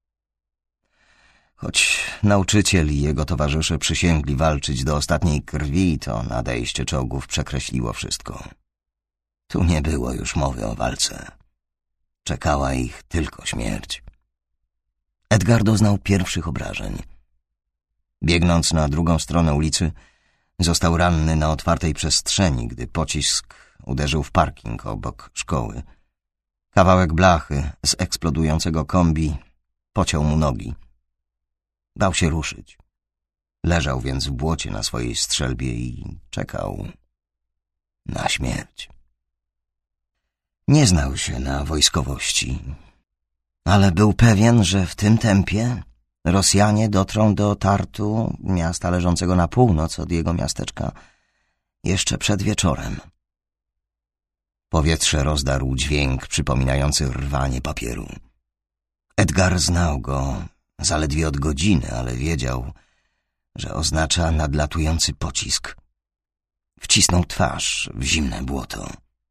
Choć nauczyciel i jego towarzysze przysięgli walczyć do ostatniej krwi, to nadejście czołgów przekreśliło wszystko. Tu nie było już mowy o walce. Czekała ich tylko śmierć. Edgar doznał pierwszych obrażeń. Biegnąc na drugą stronę ulicy, został ranny na otwartej przestrzeni, gdy pocisk uderzył w parking obok szkoły. Kawałek blachy z eksplodującego kombi pociął mu nogi. Bał się ruszyć. Leżał więc w błocie na swojej strzelbie i czekał na śmierć. Nie znał się na wojskowości, ale był pewien, że w tym tempie Rosjanie dotrą do Tartu, miasta leżącego na północ od jego miasteczka, jeszcze przed wieczorem. Powietrze rozdarł dźwięk przypominający rwanie papieru. Edgar znał go zaledwie od godziny, ale wiedział, że oznacza nadlatujący pocisk. Wcisnął twarz w zimne błoto.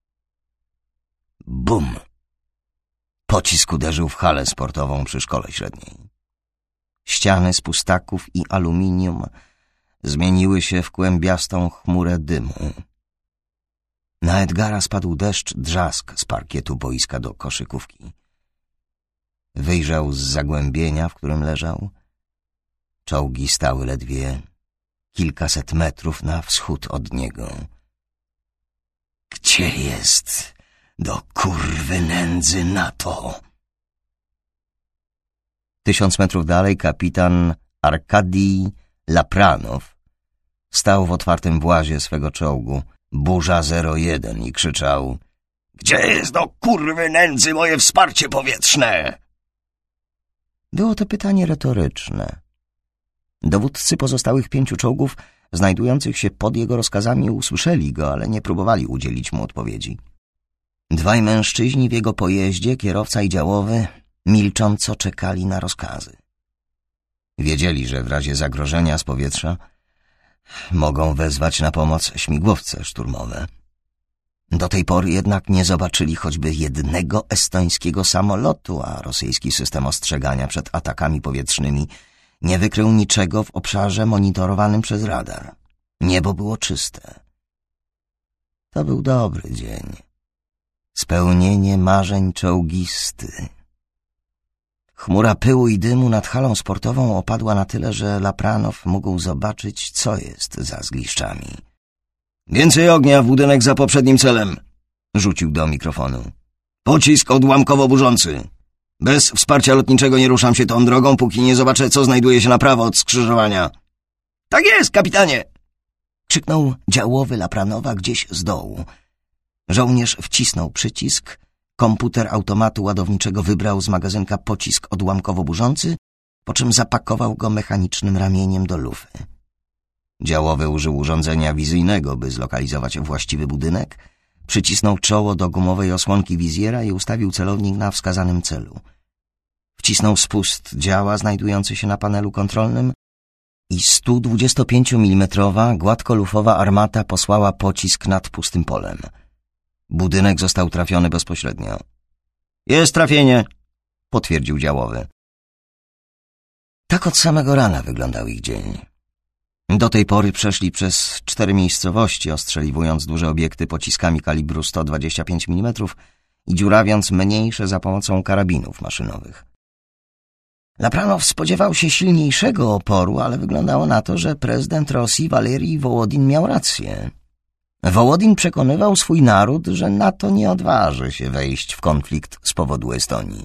Bum! Pocisk uderzył w halę sportową przy szkole średniej. Ściany z pustaków i aluminium zmieniły się w kłębiastą chmurę dymu. Na Edgara spadł deszcz drzask z parkietu boiska do koszykówki. Wyjrzał z zagłębienia, w którym leżał. Czołgi stały ledwie kilkaset metrów na wschód od niego. Gdzie jest do kurwy nędzy NATO? Tysiąc metrów dalej kapitan Arkadij Lapranow stał w otwartym włazie swego czołgu Burza zero jeden i krzyczał: Gdzie jest do kurwy nędzy moje wsparcie powietrzne? Było to pytanie retoryczne. Dowódcy pozostałych pięciu czołgów znajdujących się pod jego rozkazami usłyszeli go, ale nie próbowali udzielić mu odpowiedzi. Dwaj mężczyźni w jego pojeździe, kierowca i działowy, milcząco czekali na rozkazy. Wiedzieli, że w razie zagrożenia z powietrza mogą wezwać na pomoc śmigłowce szturmowe. Do tej pory jednak nie zobaczyli choćby jednego estońskiego samolotu, a rosyjski system ostrzegania przed atakami powietrznymi nie wykrył niczego w obszarze monitorowanym przez radar. Niebo było czyste. To był dobry dzień. Spełnienie marzeń czołgisty. Chmura pyłu i dymu nad halą sportową opadła na tyle, że Lapranow mógł zobaczyć, co jest za zgliszczami. Więcej ognia w budynek za poprzednim celem, rzucił do mikrofonu. Pocisk odłamkowo burzący. Bez wsparcia lotniczego nie ruszam się tą drogą, póki nie zobaczę, co znajduje się na prawo od skrzyżowania. Tak jest, kapitanie! Krzyknął działowy Lapranowa gdzieś z dołu. Żołnierz wcisnął przycisk, komputer automatu ładowniczego wybrał z magazynka pocisk odłamkowo-burzący, po czym zapakował go mechanicznym ramieniem do lufy. Działowy użył urządzenia wizyjnego, by zlokalizować właściwy budynek, przycisnął czoło do gumowej osłonki wizjera i ustawił celownik na wskazanym celu. Wcisnął spust działa znajdujący się na panelu kontrolnym i sto dwudziestopięciomilimetrowa, gładkolufowa armata posłała pocisk nad pustym polem. Budynek został trafiony bezpośrednio. Jest trafienie, potwierdził działowy. Tak od samego rana wyglądał ich dzień. Do tej pory przeszli przez cztery miejscowości, ostrzeliwując duże obiekty pociskami kalibru sto dwadzieścia pięć milimetrów i dziurawiąc mniejsze za pomocą karabinów maszynowych. Lapranow spodziewał się silniejszego oporu, ale wyglądało na to, że prezydent Rosji Walerij Wołodin miał rację. Wołodin przekonywał swój naród, że NATO nie odważy się wejść w konflikt z powodu Estonii.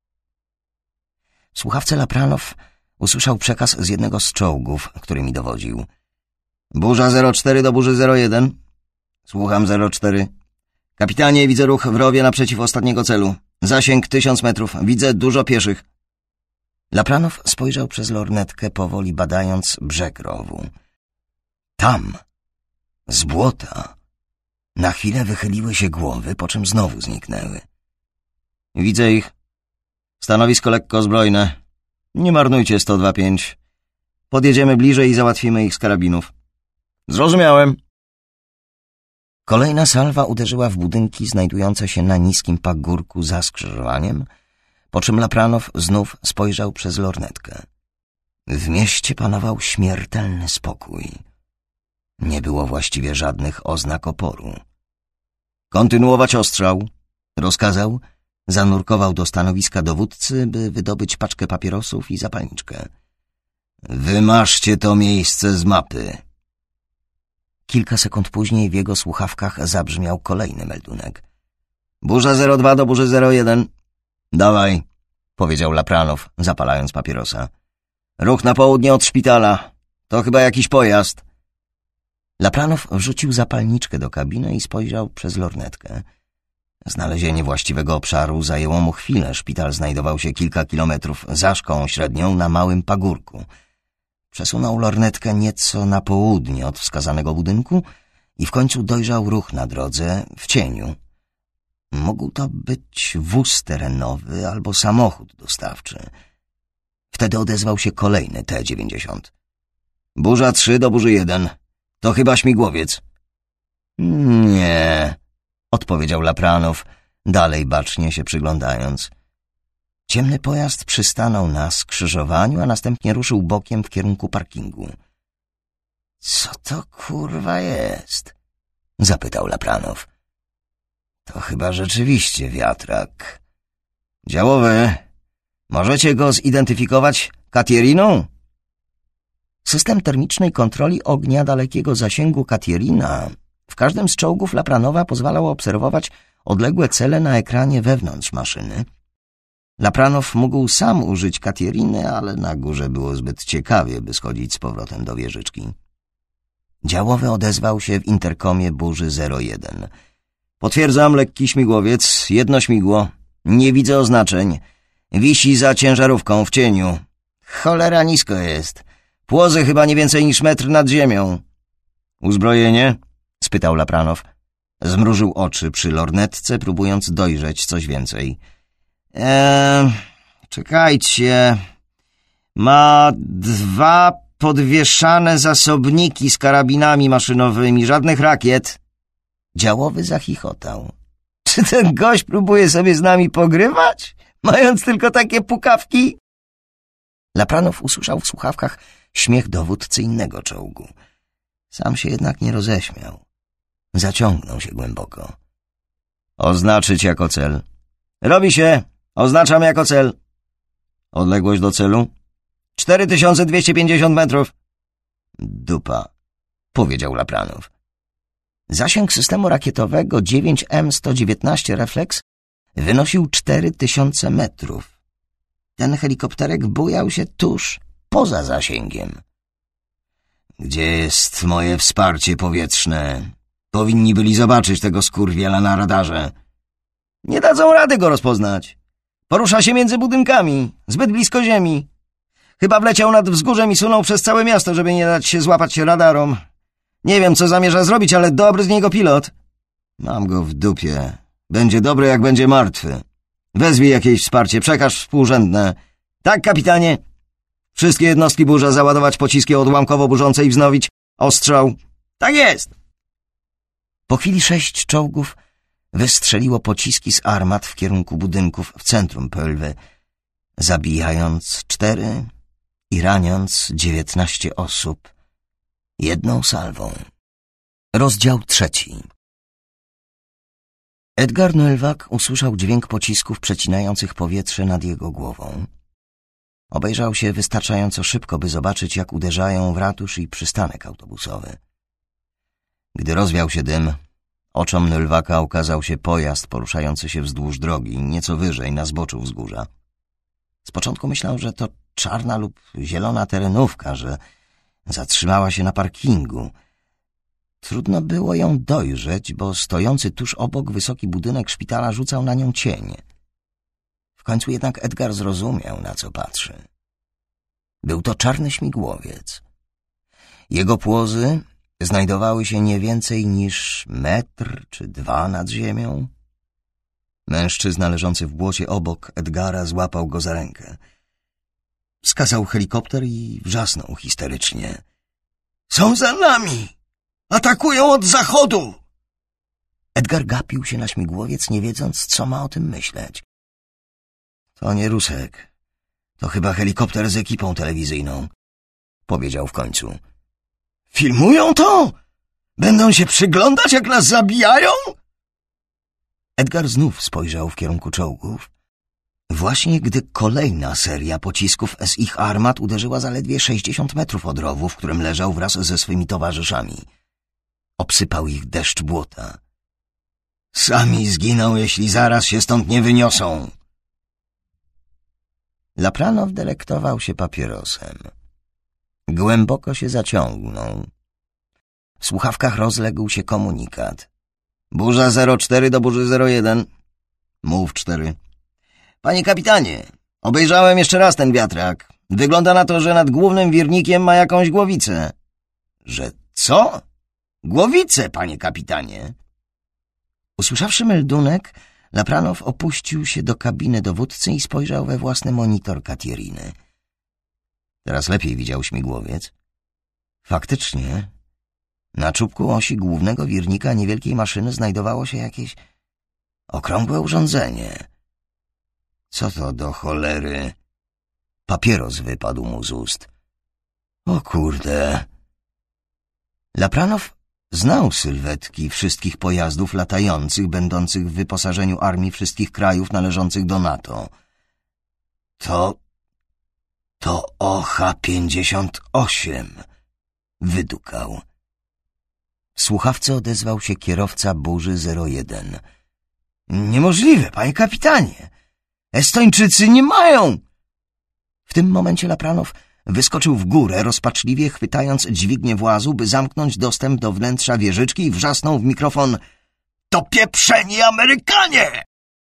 W słuchawce Lapranow usłyszał przekaz z jednego z czołgów, którymi dowodził. Burza zero cztery do burzy zero jeden. Słucham zero cztery. Kapitanie, widzę ruch w rowie naprzeciw ostatniego celu. Zasięg tysiąc metrów. Widzę dużo pieszych. Lapranow spojrzał przez lornetkę, powoli badając brzeg rowu. Tam, z błota, na chwilę wychyliły się głowy, po czym znowu zniknęły. Widzę ich. Stanowisko lekko zbrojne. Nie marnujcie sto dwa pięć. Podjedziemy bliżej i załatwimy ich z karabinów. Zrozumiałem. Kolejna salwa uderzyła w budynki znajdujące się na niskim pagórku za skrzyżowaniem, po czym Lapranow znów spojrzał przez lornetkę. W mieście panował śmiertelny spokój. Nie było właściwie żadnych oznak oporu. Kontynuować ostrzał, rozkazał, zanurkował do stanowiska dowódcy, by wydobyć paczkę papierosów i zapalniczkę. Wymaszcie to miejsce z mapy. Kilka sekund później w jego słuchawkach zabrzmiał kolejny meldunek. Burza zero dwa do burzy zero jeden. Dawaj, powiedział Lapranow, zapalając papierosa. Ruch na południe od szpitala. To chyba jakiś pojazd. Lapranow wrzucił zapalniczkę do kabiny i spojrzał przez lornetkę. Znalezienie właściwego obszaru zajęło mu chwilę. Szpital znajdował się kilka kilometrów za szkołą średnią na małym pagórku. Przesunął lornetkę nieco na południe od wskazanego budynku i w końcu dojrzał ruch na drodze w cieniu. Mógł to być wóz terenowy albo samochód dostawczy. Wtedy odezwał się kolejny T dziewięćdziesiąt. Burza trzy do burzy jeden. To chyba śmigłowiec. Nie, odpowiedział Lapranow, dalej bacznie się przyglądając. Ciemny pojazd przystanął na skrzyżowaniu, a następnie ruszył bokiem w kierunku parkingu. Co to kurwa jest? Zapytał Lapranow. To chyba rzeczywiście wiatrak. Działowy, możecie go zidentyfikować Katieriną? System termicznej kontroli ognia dalekiego zasięgu Katierina w każdym z czołgów Lapranowa pozwalał obserwować odległe cele na ekranie wewnątrz maszyny. Lapranow mógł sam użyć Katieriny, ale na górze było zbyt ciekawie, by schodzić z powrotem do wieżyczki. Działowy odezwał się w interkomie burzy zero jeden. Potwierdzam, lekki śmigłowiec, jedno śmigło. Nie widzę oznaczeń. Wisi za ciężarówką w cieniu. Cholera nisko jest. Płozy chyba nie więcej niż metr nad ziemią. Uzbrojenie? Spytał Lapranow. Zmrużył oczy przy lornetce, próbując dojrzeć coś więcej. Eee, czekajcie. Ma dwa podwieszane zasobniki z karabinami maszynowymi, żadnych rakiet. Działowy zachichotał. Czy ten gość próbuje sobie z nami pogrywać, mając tylko takie pukawki? Lapranow usłyszał w słuchawkach śmiech dowódcy innego czołgu. Sam się jednak nie roześmiał. Zaciągnął się głęboko. Oznaczyć jako cel. Robi się. Oznaczam jako cel. Odległość do celu? cztery tysiące dwieście pięćdziesiąt metrów. Dupa, powiedział Lapranow. Zasięg systemu rakietowego dziewięć M sto dziewiętnaście Reflex wynosił cztery tysiące metrów, ten helikopterek bujał się tuż poza zasięgiem. Gdzie jest moje wsparcie powietrzne? Powinni byli zobaczyć tego skurwiela na radarze. Nie dadzą rady go rozpoznać. Porusza się między budynkami, zbyt blisko ziemi. Chyba wleciał nad wzgórzem i sunął przez całe miasto, żeby nie dać się złapać radarom. Nie wiem, co zamierza zrobić, ale dobry z niego pilot. Mam go w dupie. Będzie dobry, jak będzie martwy. Wezwij jakieś wsparcie, przekaż współrzędne. Tak, kapitanie. Wszystkie jednostki burza załadować pociski odłamkowo burzące i wznowić ostrzał. Tak jest. Po chwili sześć czołgów wystrzeliło pociski z armat w kierunku budynków w centrum Pölwy, zabijając cztery i raniąc dziewiętnaście osób jedną salwą. Rozdział trzeci. Edgar Nölwak usłyszał dźwięk pocisków przecinających powietrze nad jego głową. Obejrzał się wystarczająco szybko, by zobaczyć, jak uderzają w ratusz i przystanek autobusowy. Gdy rozwiał się dym, oczom Nölwaka ukazał się pojazd poruszający się wzdłuż drogi, nieco wyżej, na zboczu wzgórza. Z początku myślał, że to czarna lub zielona terenówka, że zatrzymała się na parkingu. Trudno było ją dojrzeć, bo stojący tuż obok wysoki budynek szpitala rzucał na nią cień. W końcu jednak Edgar zrozumiał, na co patrzy. Był to czarny śmigłowiec. Jego płozy znajdowały się nie więcej niż metr czy dwa nad ziemią. Mężczyzna leżący w błocie obok Edgara złapał go za rękę. Skazał helikopter i wrzasnął histerycznie. Są za nami! Atakują od zachodu! Edgar gapił się na śmigłowiec, nie wiedząc, co ma o tym myśleć. To nie Rusek. To chyba helikopter z ekipą telewizyjną, powiedział w końcu. Filmują to? Będą się przyglądać, jak nas zabijają? Edgar znów spojrzał w kierunku czołgów. Właśnie gdy kolejna seria pocisków z ich armat uderzyła zaledwie sześćdziesiąt metrów od rowu, w którym leżał wraz ze swymi towarzyszami. Obsypał ich deszcz błota. Sami zginą, jeśli zaraz się stąd nie wyniosą. Lapranow delektował się papierosem. Głęboko się zaciągnął. W słuchawkach rozległ się komunikat. Burza zero cztery do burzy zero jeden. Mów cztery. Panie kapitanie, obejrzałem jeszcze raz ten wiatrak. Wygląda na to, że nad głównym wirnikiem ma jakąś głowicę. Że co? Głowicę, panie kapitanie. Usłyszawszy meldunek, Lapranow opuścił się do kabiny dowódcy i spojrzał we własny monitor Katieriny. Teraz lepiej widział śmigłowiec. Faktycznie, na czubku osi głównego wirnika niewielkiej maszyny znajdowało się jakieś okrągłe urządzenie. Co to do cholery? Papieros wypadł mu z ust. O kurde! Lapranow znał sylwetki wszystkich pojazdów latających, będących w wyposażeniu armii wszystkich krajów należących do NATO. To... to O H pięćdziesiąt osiem, wydukał. W słuchawce odezwał się kierowca burzy zero jeden. Niemożliwe, panie kapitanie! Estończycy nie mają! W tym momencie Lapranow wyskoczył w górę, rozpaczliwie chwytając dźwignię włazu, by zamknąć dostęp do wnętrza wieżyczki i wrzasnął w mikrofon: to pieprzeni Amerykanie!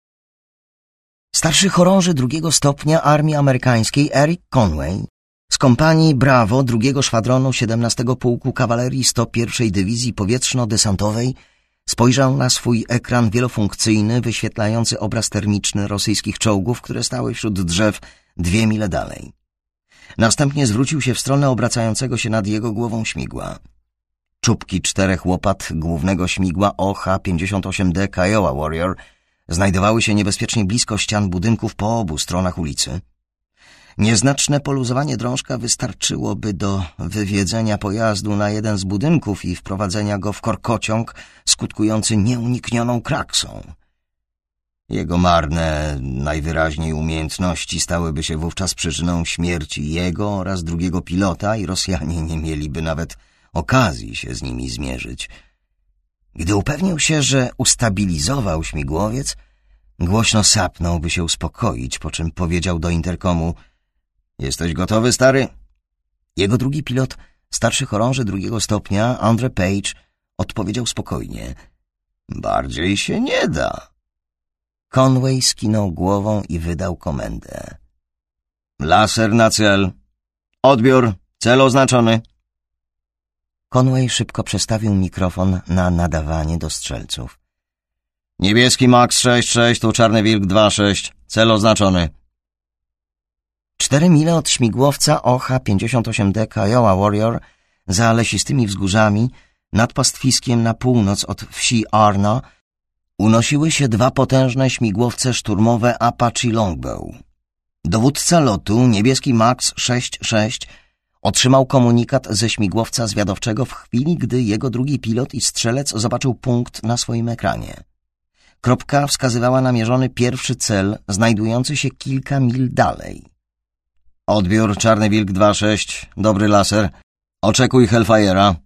Starszy chorąży drugiego stopnia armii amerykańskiej Eric Conway z kompanii Bravo drugiego szwadronu siedemnastego Pułku Kawalerii sto pierwszej Dywizji Powietrzno-Desantowej spojrzał na swój ekran wielofunkcyjny wyświetlający obraz termiczny rosyjskich czołgów, które stały wśród drzew dwie mile dalej. Następnie zwrócił się w stronę obracającego się nad jego głową śmigła. Czubki czterech łopat głównego śmigła O H pięćdziesiąt osiem D Kiowa Warrior znajdowały się niebezpiecznie blisko ścian budynków po obu stronach ulicy. Nieznaczne poluzowanie drążka wystarczyłoby do wywiedzenia pojazdu na jeden z budynków i wprowadzenia go w korkociąg skutkujący nieuniknioną kraksą. Jego marne, najwyraźniej umiejętności stałyby się wówczas przyczyną śmierci jego oraz drugiego pilota i Rosjanie nie mieliby nawet okazji się z nimi zmierzyć. Gdy upewnił się, że ustabilizował śmigłowiec, Głośno sapnął, by się uspokoić, po czym powiedział do interkomu: „Jesteś gotowy, stary?” Jego drugi pilot, starszy chorąży drugiego stopnia, Andre Page, odpowiedział spokojnie: „Bardziej się nie da”. Conway skinął głową i wydał komendę: „Laser na cel. Odbiór. Cel oznaczony”. Conway szybko przestawił mikrofon na nadawanie do strzelców. „Niebieski Max sześć sześć, tu Czarny Wilk dwa sześć. Cel oznaczony”. Cztery mile od śmigłowca O H pięćdziesiąt osiem D Kiowa Warrior, za lesistymi wzgórzami, nad pastwiskiem na północ od wsi Arna, unosiły się dwa potężne śmigłowce szturmowe Apache Longbow. Dowódca lotu, niebieski Max sześć sześć, otrzymał komunikat ze śmigłowca zwiadowczego w chwili, gdy jego drugi pilot i strzelec zobaczył punkt na swoim ekranie. Kropka wskazywała na mierzony pierwszy cel, znajdujący się kilka mil dalej. „Odbiór, Czarny Wilk dwa sześć, dobry laser. Oczekuj Hellfire'a”.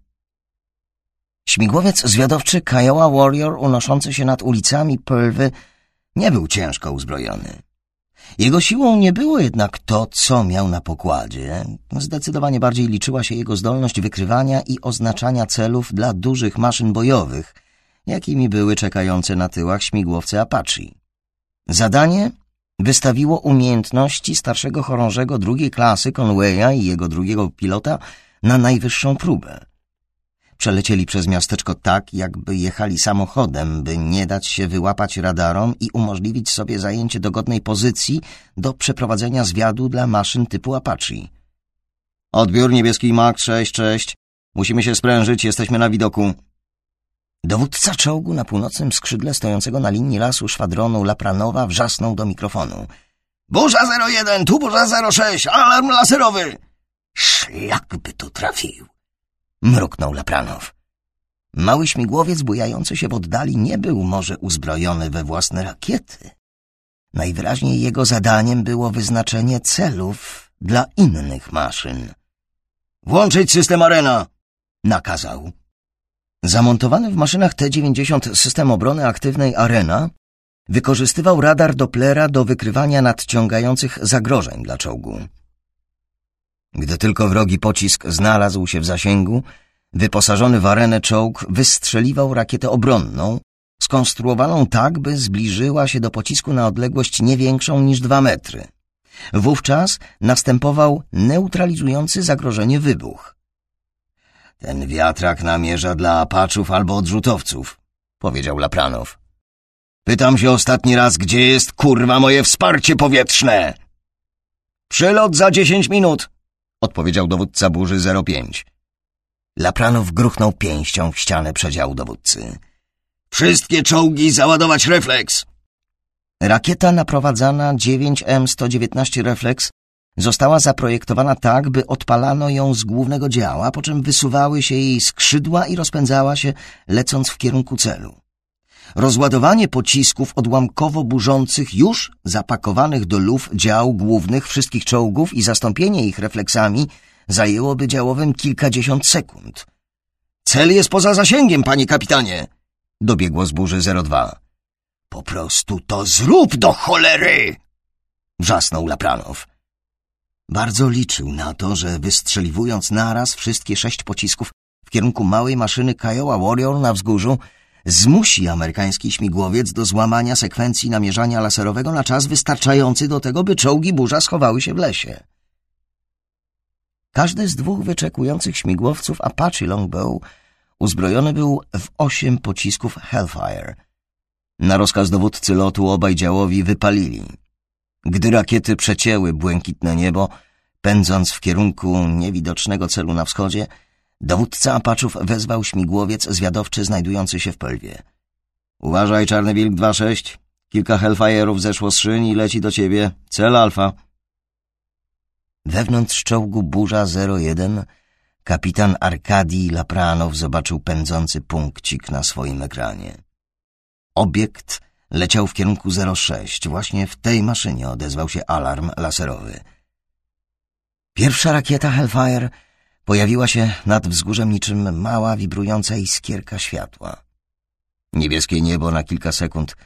Śmigłowiec zwiadowczy Kiowa Warrior, unoszący się nad ulicami Pylwy, nie był ciężko uzbrojony. Jego siłą nie było jednak to, co miał na pokładzie. Zdecydowanie bardziej liczyła się jego zdolność wykrywania i oznaczania celów dla dużych maszyn bojowych, jakimi były czekające na tyłach śmigłowce Apache. Zadanie wystawiło umiejętności starszego chorążego drugiej klasy Conwaya i jego drugiego pilota na najwyższą próbę. Przelecieli przez miasteczko tak, jakby jechali samochodem, by nie dać się wyłapać radarom i umożliwić sobie zajęcie dogodnej pozycji do przeprowadzenia zwiadu dla maszyn typu Apache. „Odbiór, niebieski Max sześć sześć. Musimy się sprężyć, jesteśmy na widoku”. Dowódca czołgu na północnym skrzydle stojącego na linii lasu szwadronu Lapranowa wrzasnął do mikrofonu: „Burza zero jeden, tu burza zero sześć, alarm laserowy!” „Szlak by tu trafił”, mruknął Lapranow. Mały śmigłowiec bujający się w oddali nie był może uzbrojony we własne rakiety. Najwyraźniej jego zadaniem było wyznaczenie celów dla innych maszyn. „Włączyć system Arena”, nakazał. Zamontowany w maszynach T dziewięćdziesiąt system obrony aktywnej Arena wykorzystywał radar Dopplera do wykrywania nadciągających zagrożeń dla czołgu. Gdy tylko wrogi pocisk znalazł się w zasięgu, wyposażony w arenę czołg wystrzeliwał rakietę obronną, skonstruowaną tak, by zbliżyła się do pocisku na odległość nie większą niż dwa metry. Wówczas następował neutralizujący zagrożenie wybuch. „Ten wiatrak namierza dla Apaczów albo odrzutowców”, powiedział Lapranow. „Pytam się ostatni raz, gdzie jest, kurwa, moje wsparcie powietrzne?” „Przylot za dziesięć minut”, odpowiedział dowódca burzy zero pięć. Lapranow gruchnął pięścią w ścianę przedziału dowódcy. „Wszystkie czołgi załadować refleks!” Rakieta naprowadzana dziewięć M sto dziewiętnaście Reflex została zaprojektowana tak, by odpalano ją z głównego działa, po czym wysuwały się jej skrzydła i rozpędzała się, lecąc w kierunku celu. Rozładowanie pocisków odłamkowo burzących już zapakowanych do luf dział głównych wszystkich czołgów i zastąpienie ich refleksami zajęłoby działowym kilkadziesiąt sekund. „Cel jest poza zasięgiem, panie kapitanie”, dobiegło z burzy zero dwa. „Po prostu to zrób do cholery”, wrzasnął Lapranow. Bardzo liczył na to, że wystrzeliwując naraz wszystkie sześć pocisków w kierunku małej maszyny Kiowa Warrior na wzgórzu, zmusi amerykański śmigłowiec do złamania sekwencji namierzania laserowego na czas wystarczający do tego, by czołgi burza schowały się w lesie. Każdy z dwóch wyczekujących śmigłowców Apache Longbow uzbrojony był w osiem pocisków Hellfire. Na rozkaz dowódcy lotu obaj działowi wypalili. Gdy rakiety przecięły błękitne niebo, pędząc w kierunku niewidocznego celu na wschodzie, dowódca Apaczów wezwał śmigłowiec zwiadowczy znajdujący się w Pylwie. „Uważaj, Czarny Wilk dwa sześć. Kilka Hellfire'ów zeszło z szyn i leci do ciebie. Cel Alfa”. Wewnątrz czołgu burza zero jeden kapitan Arkadii Lapranow zobaczył pędzący punkcik na swoim ekranie. Obiekt leciał w kierunku zero sześć. Właśnie w tej maszynie odezwał się alarm laserowy. Pierwsza rakieta Hellfire pojawiła się nad wzgórzem niczym mała, wibrująca iskierka światła. Niebieskie niebo na kilka sekund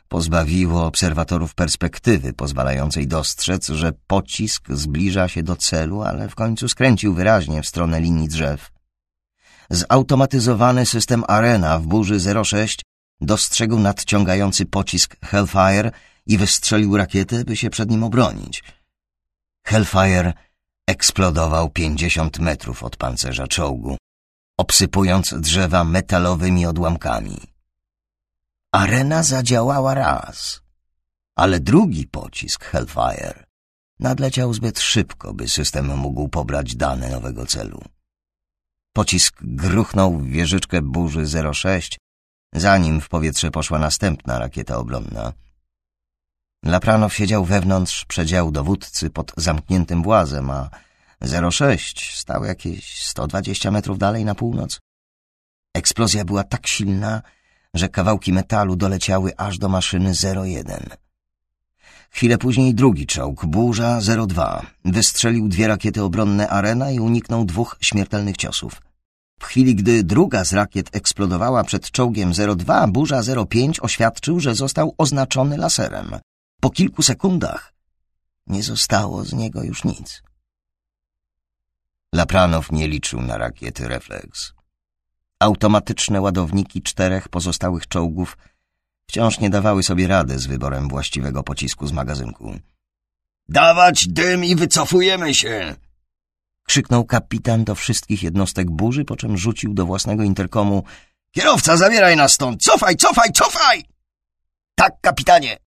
pozbawiło obserwatorów perspektywy pozwalającej dostrzec, że pocisk zbliża się do celu, ale w końcu skręcił wyraźnie w stronę linii drzew. Zautomatyzowany system Arena w burzy zero sześć dostrzegł nadciągający pocisk Hellfire i wystrzelił rakietę, by się przed nim obronić. Hellfire eksplodował pięćdziesiąt metrów od pancerza czołgu, obsypując drzewa metalowymi odłamkami. Arena zadziałała raz, ale drugi pocisk Hellfire nadleciał zbyt szybko, by system mógł pobrać dane nowego celu. Pocisk gruchnął w wieżyczkę burzy zero sześć, zanim w powietrze poszła następna rakieta obronna. Lapranow siedział wewnątrz przedziału dowódcy pod zamkniętym włazem, a zero sześć stał jakieś sto dwadzieścia metrów dalej na północ. Eksplozja była tak silna, że kawałki metalu doleciały aż do maszyny zero jeden. Chwilę później drugi czołg, burza zero dwa, wystrzelił dwie rakiety obronne Arena i uniknął dwóch śmiertelnych ciosów. W chwili, gdy druga z rakiet eksplodowała przed czołgiem zero dwa, burza zero pięć oświadczył, że został oznaczony laserem. Po kilku sekundach nie zostało z niego już nic. Lapranow nie liczył na rakiety Reflex. Automatyczne ładowniki czterech pozostałych czołgów wciąż nie dawały sobie rady z wyborem właściwego pocisku z magazynku. — Dawać dym i wycofujemy się! — krzyknął kapitan do wszystkich jednostek burzy, po czym rzucił do własnego interkomu — Kierowca, zabieraj nas stąd! Cofaj, cofaj, cofaj! — Tak, kapitanie!